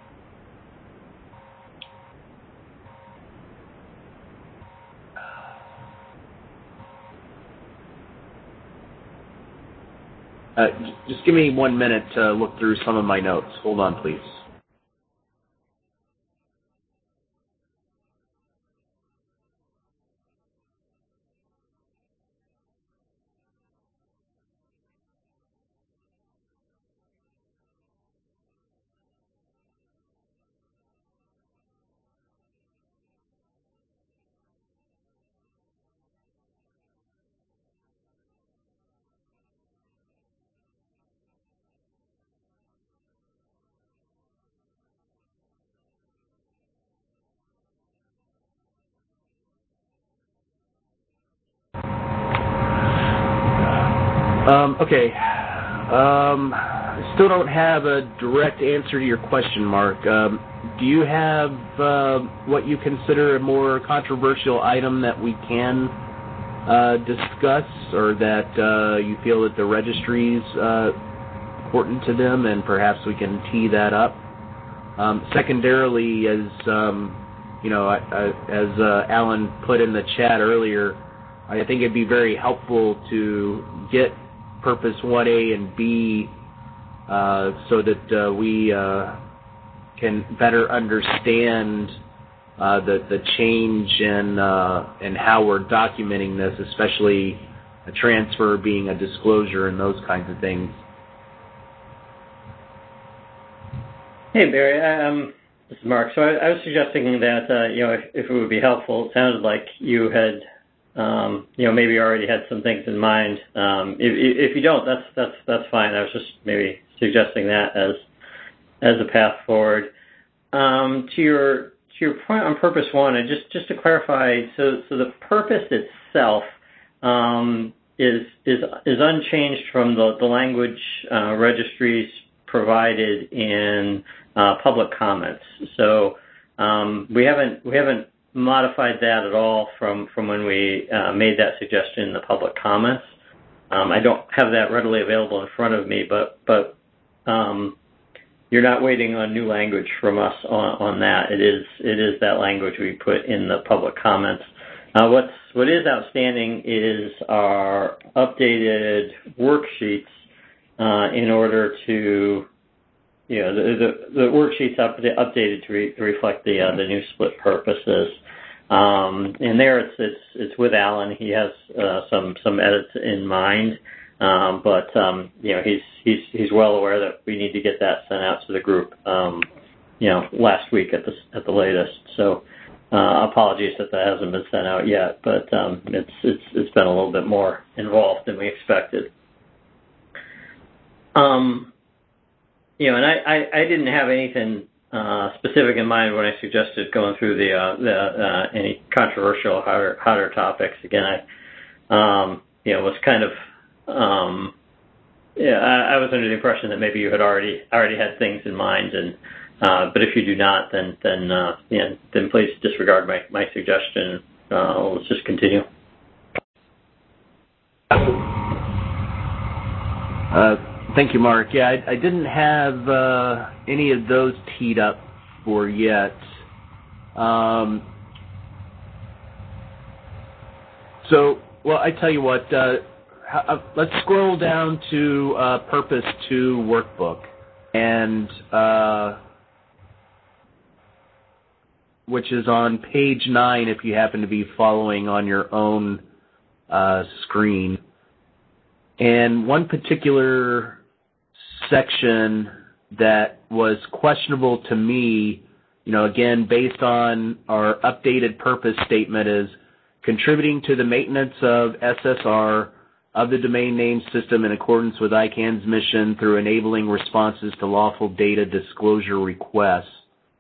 Uh, just give me one minute to look through some of my notes. Hold on, please. Um, okay. Um, I still don't have a direct answer to your question, Mark. Um, do you have uh, what you consider a more controversial item that we can uh, discuss, or that uh, you feel that the registry is uh, important to them, and perhaps we can tee that up? Um, secondarily, as um, you know, I, I, as uh, Alan put in the chat earlier, I think it'd be very helpful to get Purpose one A and B uh, so that uh, we uh, can better understand uh, the the change in uh, in how we're documenting this, especially a transfer being a disclosure and those kinds of things. Hey, Barry. Um, this is Mark. So I, I was suggesting that uh, you know if, if it would be helpful, it sounded like you had. Um, you know, maybe you already had some things in mind. Um, if, if you don't, that's that's that's fine. I was just maybe suggesting that as as a path forward. Um, to your to your point on Purpose One, and just just to clarify, so so the purpose itself um, is is is unchanged from the the language uh, registries provided in uh, public comments. So um, we haven't we haven't. modified that at all from, from when we uh, made that suggestion in the public comments. Um, I don't have that readily available in front of me, but but um, you're not waiting on new language from us on, on that. It is it is that language we put in the public comments. Uh, what's what is outstanding is our updated worksheets uh, in order to you know the the, the worksheets up, updated to, re, to reflect the uh, the new split purposes. Um, and there it's, it's, it's with Alan. He has, uh, some, some edits in mind. Um, but, um, you know, he's, he's, he's well aware that we need to get that sent out to the group, um, you know, last week at the, at the latest. So, uh, apologies that that hasn't been sent out yet, but, um, it's, it's, it's been a little bit more involved than we expected. Um, you know, and I, I, I didn't have anything Uh, specific in mind when I suggested going through the, uh, the uh, any controversial hotter, hotter topics. Again, I um, you know was kind of um, yeah I, I was under the impression that maybe you had already already had things in mind, and uh, but if you do not, then then uh, you know, then please disregard my my suggestion. Uh, let's just continue. Uh, Thank you, Mark. Yeah, I, I didn't have uh, any of those teed up for yet. Um, so, well, I tell you what, uh, how, let's scroll down to uh, Purpose two workbook, and uh, which is on page nine if you happen to be following on your own uh, screen. And one particular section that was questionable to me, you know, again, based on our updated purpose statement, is contributing to the maintenance of S S R of the domain name system in accordance with I CANN's mission through enabling responses to lawful data disclosure requests.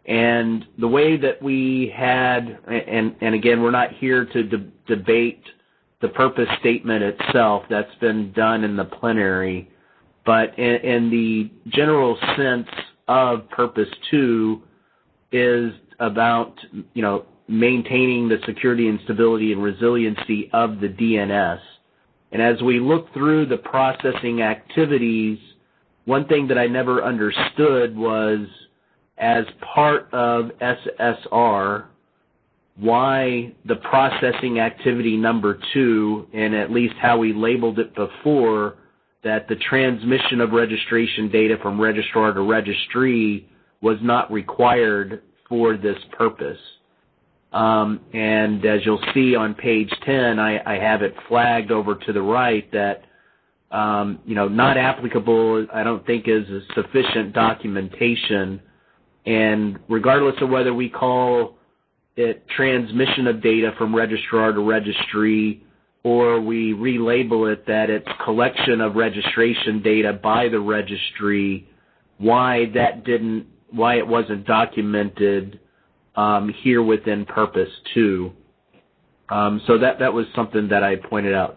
And the way that we had, and, and again, we're not here to de- debate the purpose statement itself. That's been done in the plenary. But in, in the general sense of purpose two is about, you know, maintaining the security and stability and resiliency of the D N S. And as we look through the processing activities, one thing that I never understood was, as part of S S R, why the processing activity number two, and at least how we labeled it before, that the transmission of registration data from registrar to registry was not required for this purpose. Um, and as you'll see on page ten, I, I have it flagged over to the right that, um, you know, not applicable, I don't think is a sufficient documentation. And regardless of whether we call it transmission of data from registrar to registry, or we relabel it that it's collection of registration data by the registry, why that didn't, why it wasn't documented um, here within Purpose two. Um, so that, that was something that I pointed out.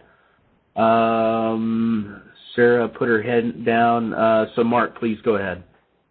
Um, Sarah put her head down. Uh, so Mark, please go ahead.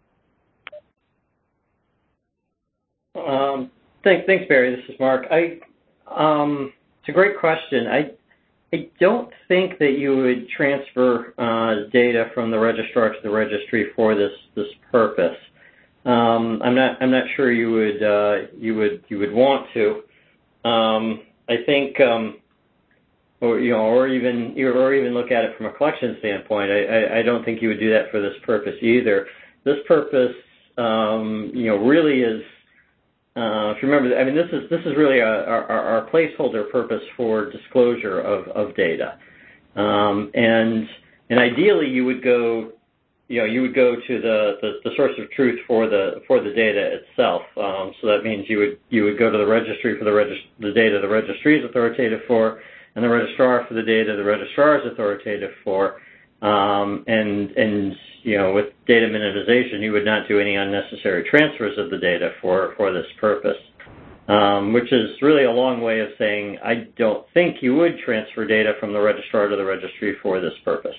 Um, thanks, thanks, Barry. This is Mark. I, um, it's a great question. I, I don't think that you would transfer uh, data from the registrar to the registry for this this purpose. Um, I'm not I'm not sure you would uh, you would you would want to. Um, I think, um, or you know, or even or even look at it from a collection standpoint. I, I, I don't think you would do that for this purpose either. This purpose, um, you know, really is. Uh, if you remember, I mean, this is this is really a, our, our placeholder purpose for disclosure of, of data, um, and and ideally you would go, you know, you would go to the, the, the source of truth for the for the data itself. Um, so that means you would you would go to the registry for the regist- the data the registry is authoritative for, and the registrar for the data the registrar is authoritative for, um, and and you know, with data minimization, you would not do any unnecessary transfers of the data for, for this purpose, um, which is really a long way of saying I don't think you would transfer data from the registrar to the registry for this purpose.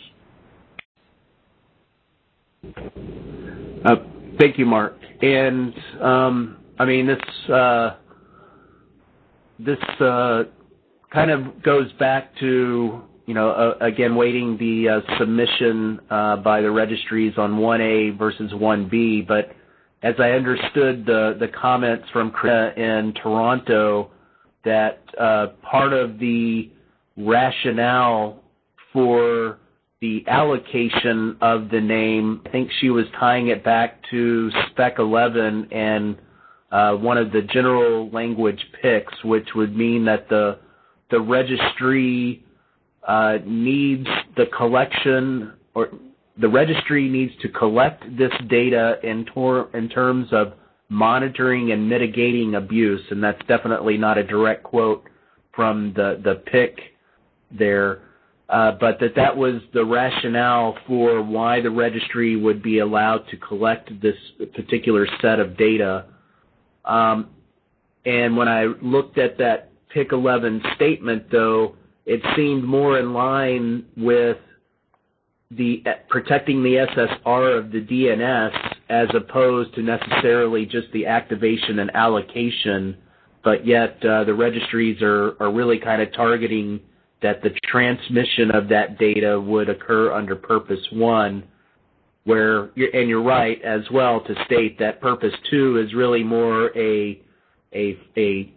Uh, thank you, Mark. And, um, I mean, this, uh, this uh, kind of goes back to, you know, uh, again, waiting the uh, submission uh, by the registries on one A versus one B. But as I understood the, the comments from Chris in Toronto, that uh, part of the rationale for the allocation of the name, I think she was tying it back to Spec eleven and uh, one of the general language picks, which would mean that the the registry Uh, needs the collection, or the registry needs to collect this data in, tor- in terms of monitoring and mitigating abuse, and that's definitely not a direct quote from the, the P I C there, uh, but that that was the rationale for why the registry would be allowed to collect this particular set of data. Um, and when I looked at that P I C eleven statement, though, it seemed more in line with the uh, protecting the S S R of the D N S as opposed to necessarily just the activation and allocation, but yet uh, the registries are, are really kind of targeting that the transmission of that data would occur under Purpose one, where, and you're right as well to state that Purpose two is really more a, a, a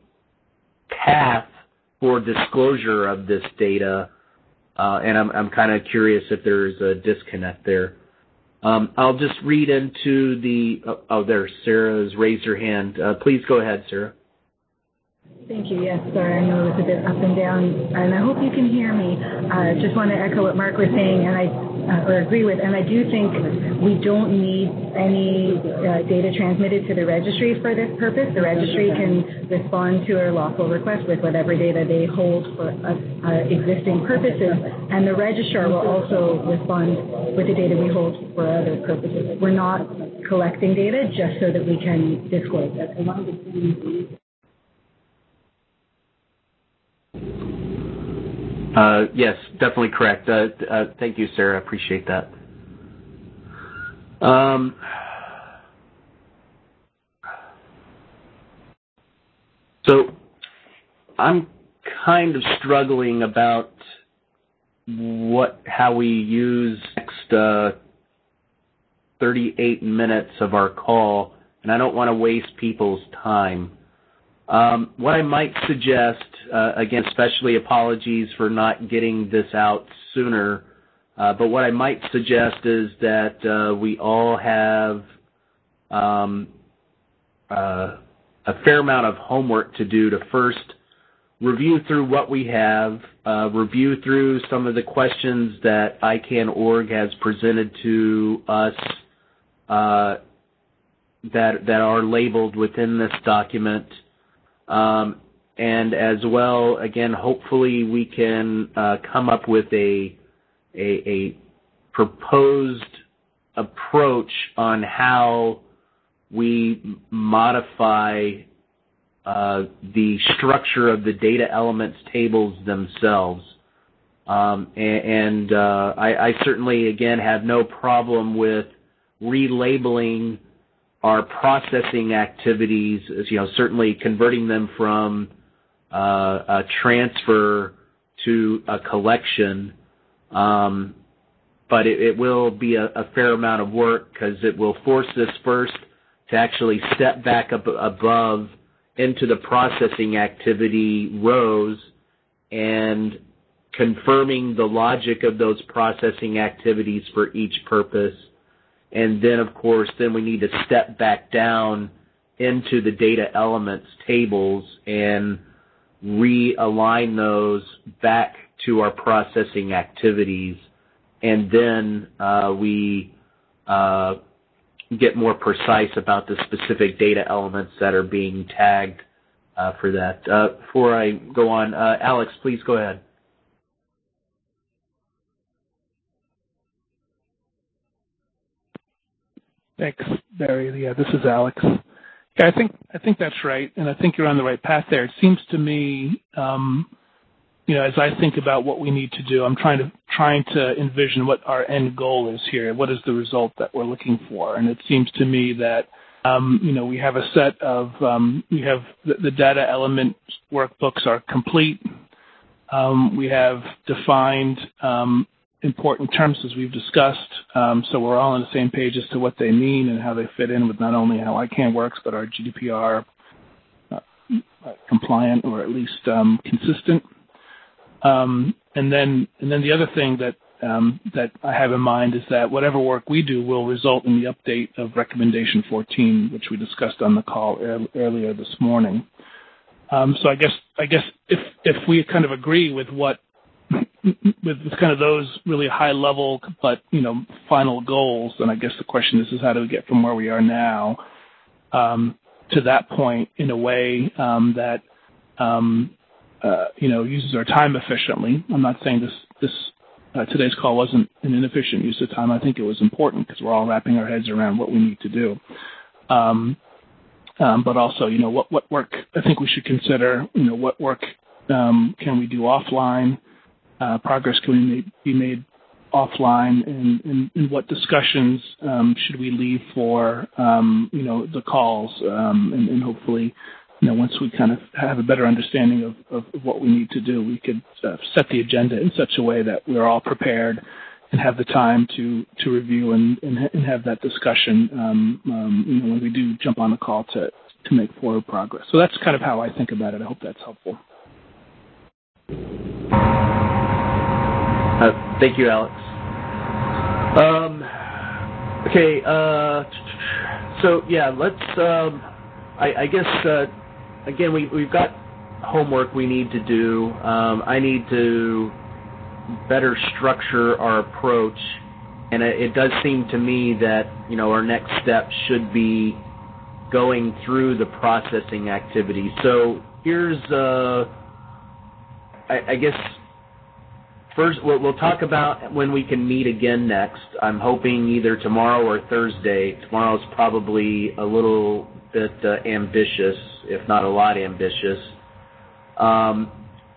path for disclosure of this data, uh, and I'm, I'm kind of curious if there's a disconnect there. Um, I'll just read into the, oh, oh there, Sarah's raised her hand. Uh, please go ahead, Sarah. Thank you. Yes, sorry, I know it was a bit up and down, and I hope you can hear me. I uh, just want to echo what Mark was saying, and I uh, or agree with, and I do think we don't need any uh, data transmitted to the registry for this purpose. The registry can respond to our lawful request with whatever data they hold for uh, uh, existing purposes, and the registrar will also respond with the data we hold for other purposes. We're not collecting data just so that we can disclose it. And one of the things Uh, yes, definitely correct. Uh, uh, thank you, Sarah. I appreciate that. Um, so I'm kind of struggling about what how we use next uh, thirty-eight minutes of our call, and I don't want to waste people's time. Um, what I might suggest, uh, again, especially apologies for not getting this out sooner, uh, but what I might suggest is that uh, we all have um, uh, a fair amount of homework to do to first review through what we have, uh, review through some of the questions that I CAN dot org has presented to us uh, that that are labeled within this document. Um, and as well, again, hopefully we can uh, come up with a, a, a proposed approach on how we modify uh, the structure of the data elements tables themselves. Um, and and uh, I, I certainly, again, have no problem with relabeling our processing activities, you know, certainly converting them from uh, a transfer to a collection, um, but it, it will be a, a fair amount of work because it will force us first to actually step back up above into the processing activity rows and confirming the logic of those processing activities for each purpose. And then, of course, then we need to step back down into the data elements tables and realign those back to our processing activities. And then uh, we uh, get more precise about the specific data elements that are being tagged uh, for that. Uh, before I go on, uh, Alex, please go ahead. Thanks, Barry. Yeah, this is Alex. Yeah, I think I think that's right, and I think you're on the right path there. It seems to me, um, you know, as I think about what we need to do, I'm trying to trying to envision what our end goal is here. What is the result that we're looking for? And it seems to me that, um, you know, we have a set of um, we have the, the data element workbooks are complete. Um, we have defined um, important terms as we've discussed, um, so we're all on the same page as to what they mean and how they fit in with not only how I CAN works, but our G D P R uh, compliant or at least um, consistent. Um, and then, and then the other thing that um, that I have in mind is that whatever work we do will result in the update of Recommendation fourteen, which we discussed on the call er- earlier this morning. Um, so I guess I guess if if we kind of agree with what with kind of those really high level but, you know, final goals, then I guess the question is, is how do we get from where we are now um, to that point in a way um, that, um, uh, you know, uses our time efficiently. I'm not saying this, this uh, today's call wasn't an inefficient use of time. I think it was important because we're all wrapping our heads around what we need to do. Um, um, but also, you know, what, what work I think we should consider, you know, what work um, can we do offline? Uh, progress can be made offline, and, and, and what discussions um, should we leave for, um, you know, the calls, um, and, and hopefully, you know, once we kind of have a better understanding of, of, of what we need to do, we could uh, set the agenda in such a way that we're all prepared and have the time to, to review and, and, and have that discussion, um, um, you know, when we do jump on the call to, to make forward progress. So that's kind of how I think about it. I hope that's helpful. Uh, thank you, Alex. Um, okay, uh, so yeah, let's, um, I, I guess, uh, again, we, we've got homework we need to do. Um, I need to better structure our approach, and it, it does seem to me that, you know, our next step should be going through the processing activity. So here's, uh, I, I guess, first, we'll, we'll talk about when we can meet again next. I'm hoping either tomorrow or Thursday. Tomorrow's probably a little bit uh, ambitious, if not a lot ambitious. Um,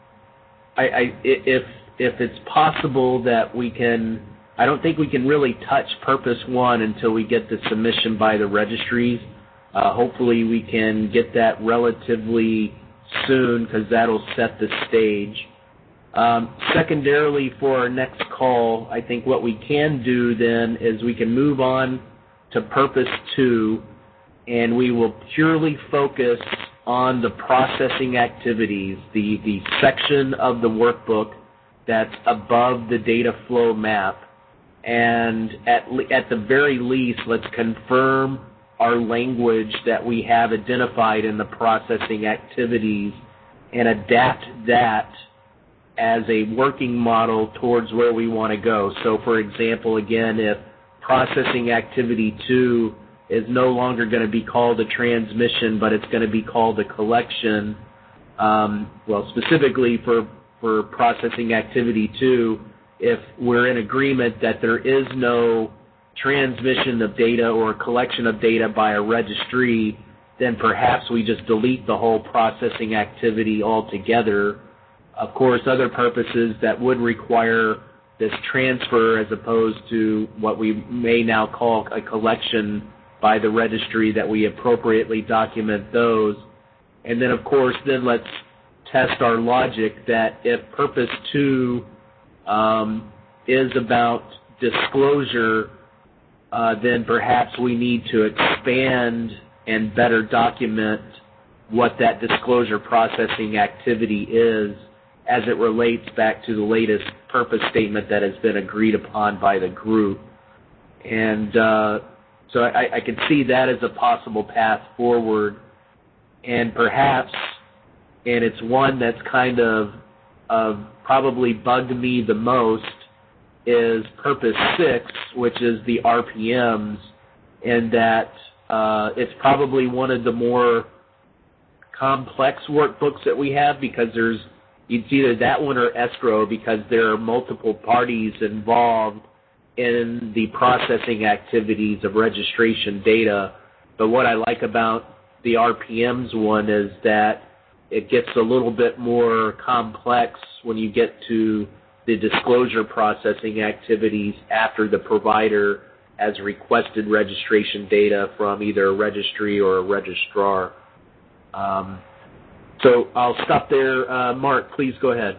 I, I, if if it's possible that we can, I don't think we can really touch Purpose One until we get the submission by the registries. Uh, hopefully, we can get that relatively soon because that'll set the stage. Um, secondarily, for our next call, I think what we can do then is we can move on to Purpose Two, and we will purely focus on the processing activities, the, the section of the workbook that's above the data flow map. And at, at the very least, let's confirm our language that we have identified in the processing activities and adapt that as a working model towards where we want to go. So, for example, again, if processing activity two is no longer going to be called a transmission, but it's going to be called a collection, um, well, specifically for, for processing activity two, if we're in agreement that there is no transmission of data or collection of data by a registry, then perhaps we just delete the whole processing activity altogether. Of course, other purposes that would require this transfer as opposed to what we may now call a collection by the registry, that we appropriately document those. And then, of course, then let's test our logic that if Purpose two um, is about disclosure, uh, then perhaps we need to expand and better document what that disclosure processing activity is as it relates back to the latest purpose statement that has been agreed upon by the group. And uh, so I, I could see that as a possible path forward. And perhaps, and it's one that's kind of, of probably bugged me the most, is Purpose six, which is the R P Ms, and that uh, it's probably one of the more complex workbooks that we have, because there's, it's either that one or escrow, because there are multiple parties involved in the processing activities of registration data. But what I like about the R P Ms one is that it gets a little bit more complex when you get to the disclosure processing activities after the provider has requested registration data from either a registry or a registrar. Um, so I'll stop there. Uh, Mark, please go ahead.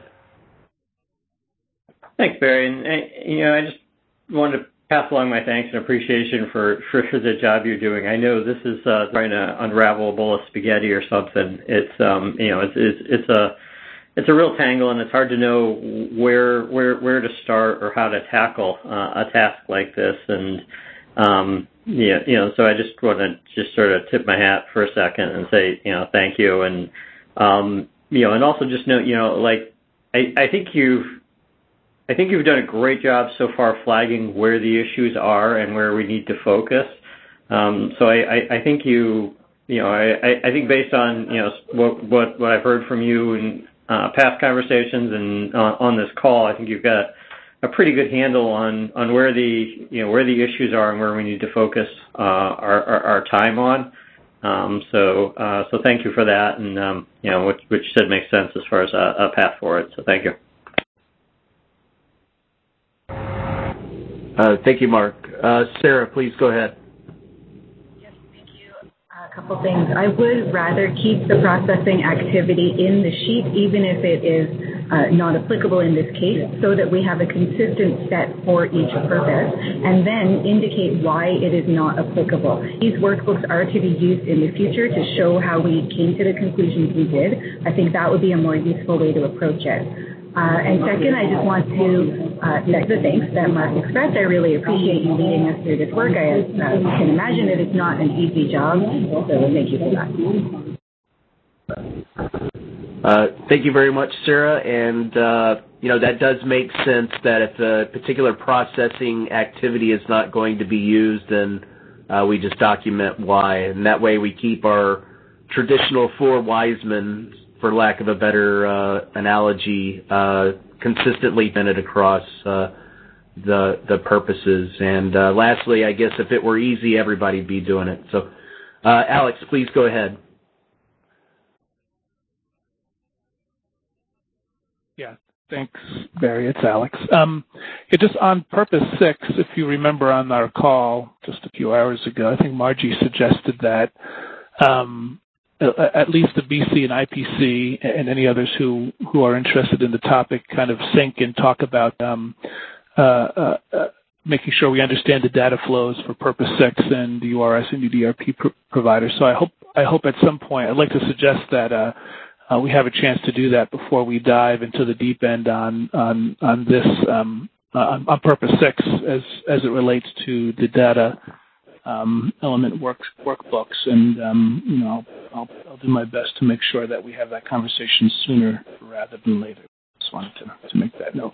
Thanks, Barry. And, and you know, I just wanted to pass along my thanks and appreciation for, for, for the job you're doing. I know this is uh, trying to unravel a bowl of spaghetti or something. It's um, you know, it's it's, it's a it's a real tangle, and it's hard to know where where where to start or how to tackle uh, a task like this. And um, yeah, you know, so I just want to just sort of tip my hat for a second and say, you know, thank you. And um, you know, and also just note, you know, like I, I think you've I think you've done a great job so far flagging where the issues are and where we need to focus. Um, so I, I, I think you, you know, I, I think based on, you know, what, what, what I've heard from you in uh, past conversations and uh, on this call, I think you've got a pretty good handle on, on where the, you know, where the issues are and where we need to focus uh, our, our, our time on. Um, so, uh, so thank you for that. And, um, you know, which, which said makes sense as far as a, a path forward. So thank you. Uh, thank you, Mark. Uh, Sarah, please go ahead. Yes, thank you. A couple things. I would rather keep the processing activity in the sheet, even if it is uh, not applicable in this case, so that we have a consistent set for each purpose, and then indicate why it is not applicable. These workbooks are to be used in the future to show how we came to the conclusions we did. I think that would be a more useful way to approach it. Uh, and second, I just want to uh, second the thanks that Mark expressed. I really appreciate you leading us through this work. I uh, can imagine that it's not an easy job, so thank you for that. Uh, thank you very much, Sarah. And, uh, you know, that does make sense that if a particular processing activity is not going to be used, then uh, we just document why. And that way we keep our traditional four wise men for lack of a better uh, analogy, uh, consistently presented across uh, the the purposes. And uh, lastly, I guess if it were easy, everybody'd be doing it. So, uh, Alex, please go ahead. Yeah, thanks, Barry. It's Alex. Um, yeah, just on Purpose six, if you remember on our call just a few hours ago, I think Margie suggested that um, at least the B C and I P C and any others who, who are interested in the topic kind of sync and talk about um, uh, uh, uh, making sure we understand the data flows for Purpose six and the U R S and U D R P pro- providers. So I hope I hope at some point, I'd like to suggest that uh, uh, we have a chance to do that before we dive into the deep end on on on this um, on, on Purpose six as as it relates to the data um, element work workbooks. And um, you know, I'll, I'll I'll do my best to make sure that we have that conversation sooner rather than later. Just wanted to to make that note.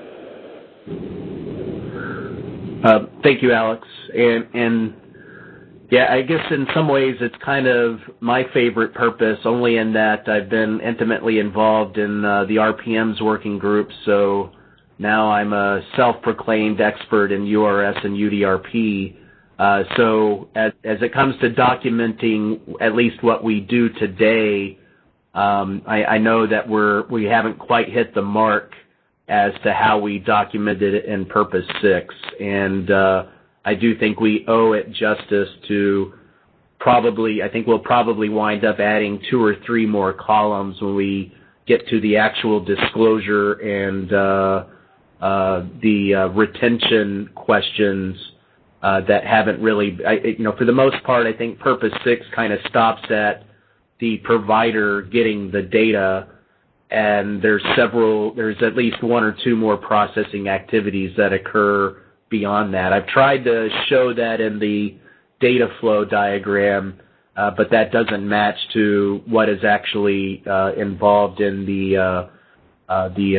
Uh, thank you, Alex. And, and yeah, I guess in some ways it's kind of my favorite purpose, only in that I've been intimately involved in uh, the R P M's working group. So now I'm a self-proclaimed expert in U R S and U D R P. Uh, so as, as it comes to documenting at least what we do today, um, I, I know that we're we haven't quite hit the mark as to how we documented it in Purpose six. And uh, I do think we owe it justice to probably, I think we'll probably wind up adding two or three more columns when we get to the actual disclosure and uh, uh, the uh, retention questions uh, that haven't really, I, you know, for the most part, I think Purpose six kind of stops at the provider getting the data, and there's several, there's at least one or two more processing activities that occur beyond that. I've tried to show that in the data flow diagram, uh, but that doesn't match to what is actually uh, involved in the uh, uh, the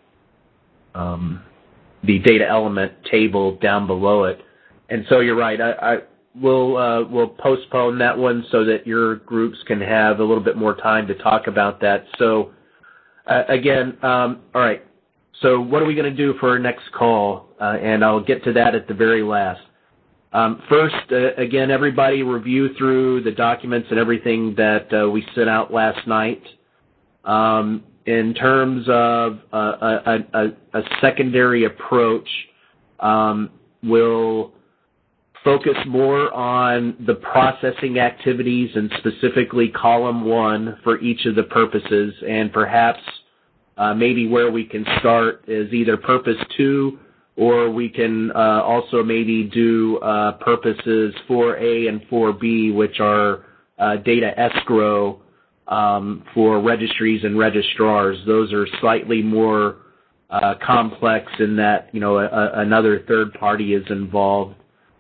uh, um, the data element table down below it. And so you're right. I, I we'll uh, we'll postpone that one so that your groups can have a little bit more time to talk about that. So. Uh, again, um, all right, so what are we going to do for our next call? Uh, and I'll get to that at the very last. Um, first, uh, again, everybody review through the documents and everything that uh, we sent out last night. Um, in terms of uh, a, a, a secondary approach, um, we'll focus more on the processing activities and specifically column one for each of the purposes, and perhaps uh, maybe where we can start is either purpose two, or we can uh, also maybe do uh, purposes four A and four B, which are uh, data escrow um, for registries and registrars. Those are slightly more uh, complex in that, you know, a, a, another third party is involved.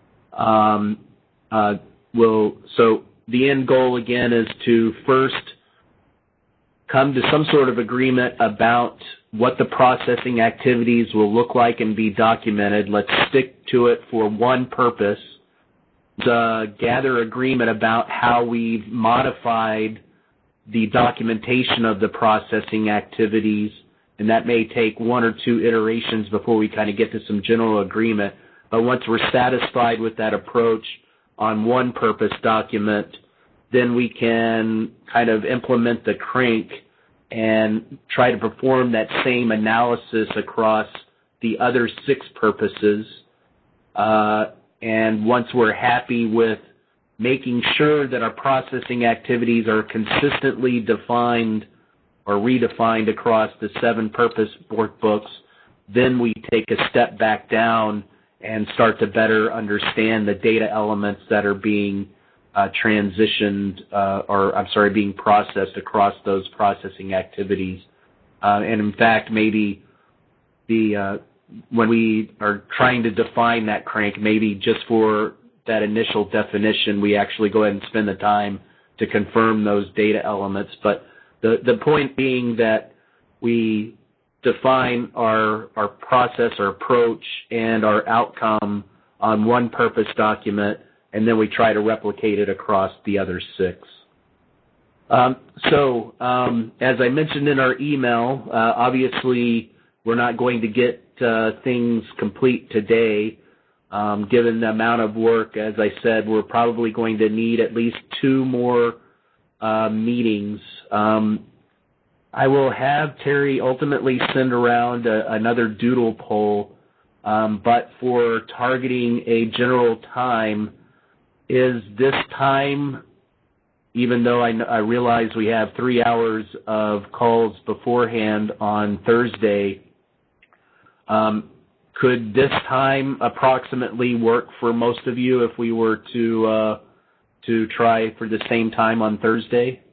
Um, uh, will so the end goal again is to first come to some sort of agreement about what the processing activities will look like and be documented. Let's stick to it for one purpose. Uh, gather agreement about how we've modified the documentation of the processing activities, and that may take one or two iterations before we kind of get to some general agreement. But once we're satisfied with that approach on one purpose document, then we can kind of implement the crank and try to perform that same analysis across the other six purposes. Uh, and once we're happy with making sure that our processing activities are consistently defined or redefined across the seven purpose workbooks, then we take a step back down and start to better understand the data elements that are being uh, transitioned, uh, or I'm sorry, being processed across those processing activities. Uh, and in fact, maybe the uh, when we are trying to define that crank, maybe just for that initial definition, we actually go ahead and spend the time to confirm those data elements. But the, the point being that we define our, our process, our approach, and our outcome on one purpose document, and then we try to replicate it across the other six. Um, so, um, as I mentioned in our email, uh, obviously we're not going to get uh, things complete today. Um, given the amount of work, as I said, we're probably going to need at least two more uh, meetings. Um, I will have Terry ultimately send around a, another doodle poll, um, but for targeting a general time, is this time, even though I, I realize we have three hours of calls beforehand on Thursday, um, could this time approximately work for most of you if we were to uh, to try for the same time on Thursday?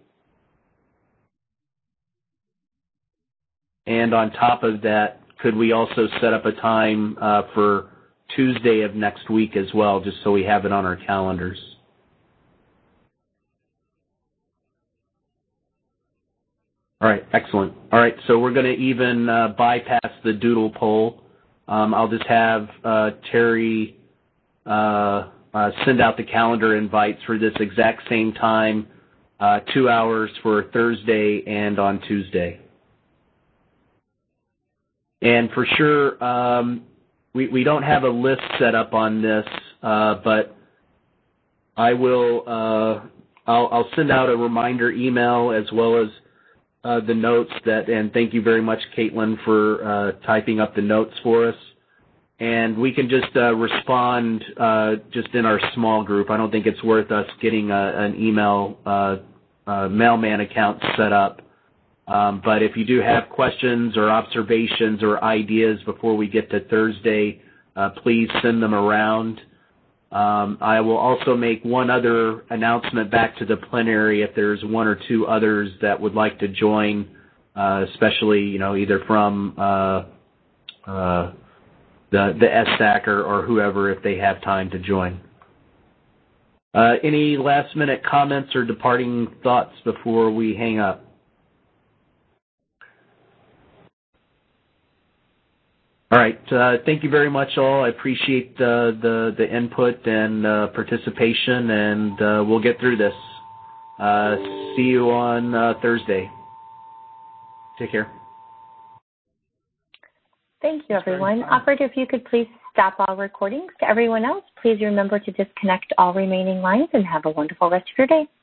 And on top of that, could we also set up a time uh, for Tuesday of next week as well, just so we have it on our calendars? All right, excellent. All right, so we're going to even uh, bypass the doodle poll. Um, I'll just have uh, Terry uh, uh, send out the calendar invites for this exact same time, uh, two hours for Thursday and on Tuesday. And for sure, um, we, we don't have a list set up on this, uh, but I will uh, I'll, I'll send out a reminder email as well as uh, the notes that. And thank you very much, Caitlin, for uh, typing up the notes for us. And we can just uh, respond uh, just in our small group. I don't think it's worth us getting a, an email uh, uh, mailman account set up. Um, but if you do have questions or observations or ideas before we get to Thursday, uh, please send them around. Um, I will also make one other announcement back to the plenary if there's one or two others that would like to join, uh, especially, you know, either from uh, uh, the, the S S A C or, or whoever if they have time to join. Uh, any last-minute comments or departing thoughts before we hang up? All right. Uh, thank you very much, all. I appreciate uh, the the input and uh, participation, and uh, we'll get through this. Uh, see you on uh, Thursday. Take care. Thank you, everyone. Operator, if you could please stop all recordings. To everyone else, please remember to disconnect all remaining lines and have a wonderful rest of your day.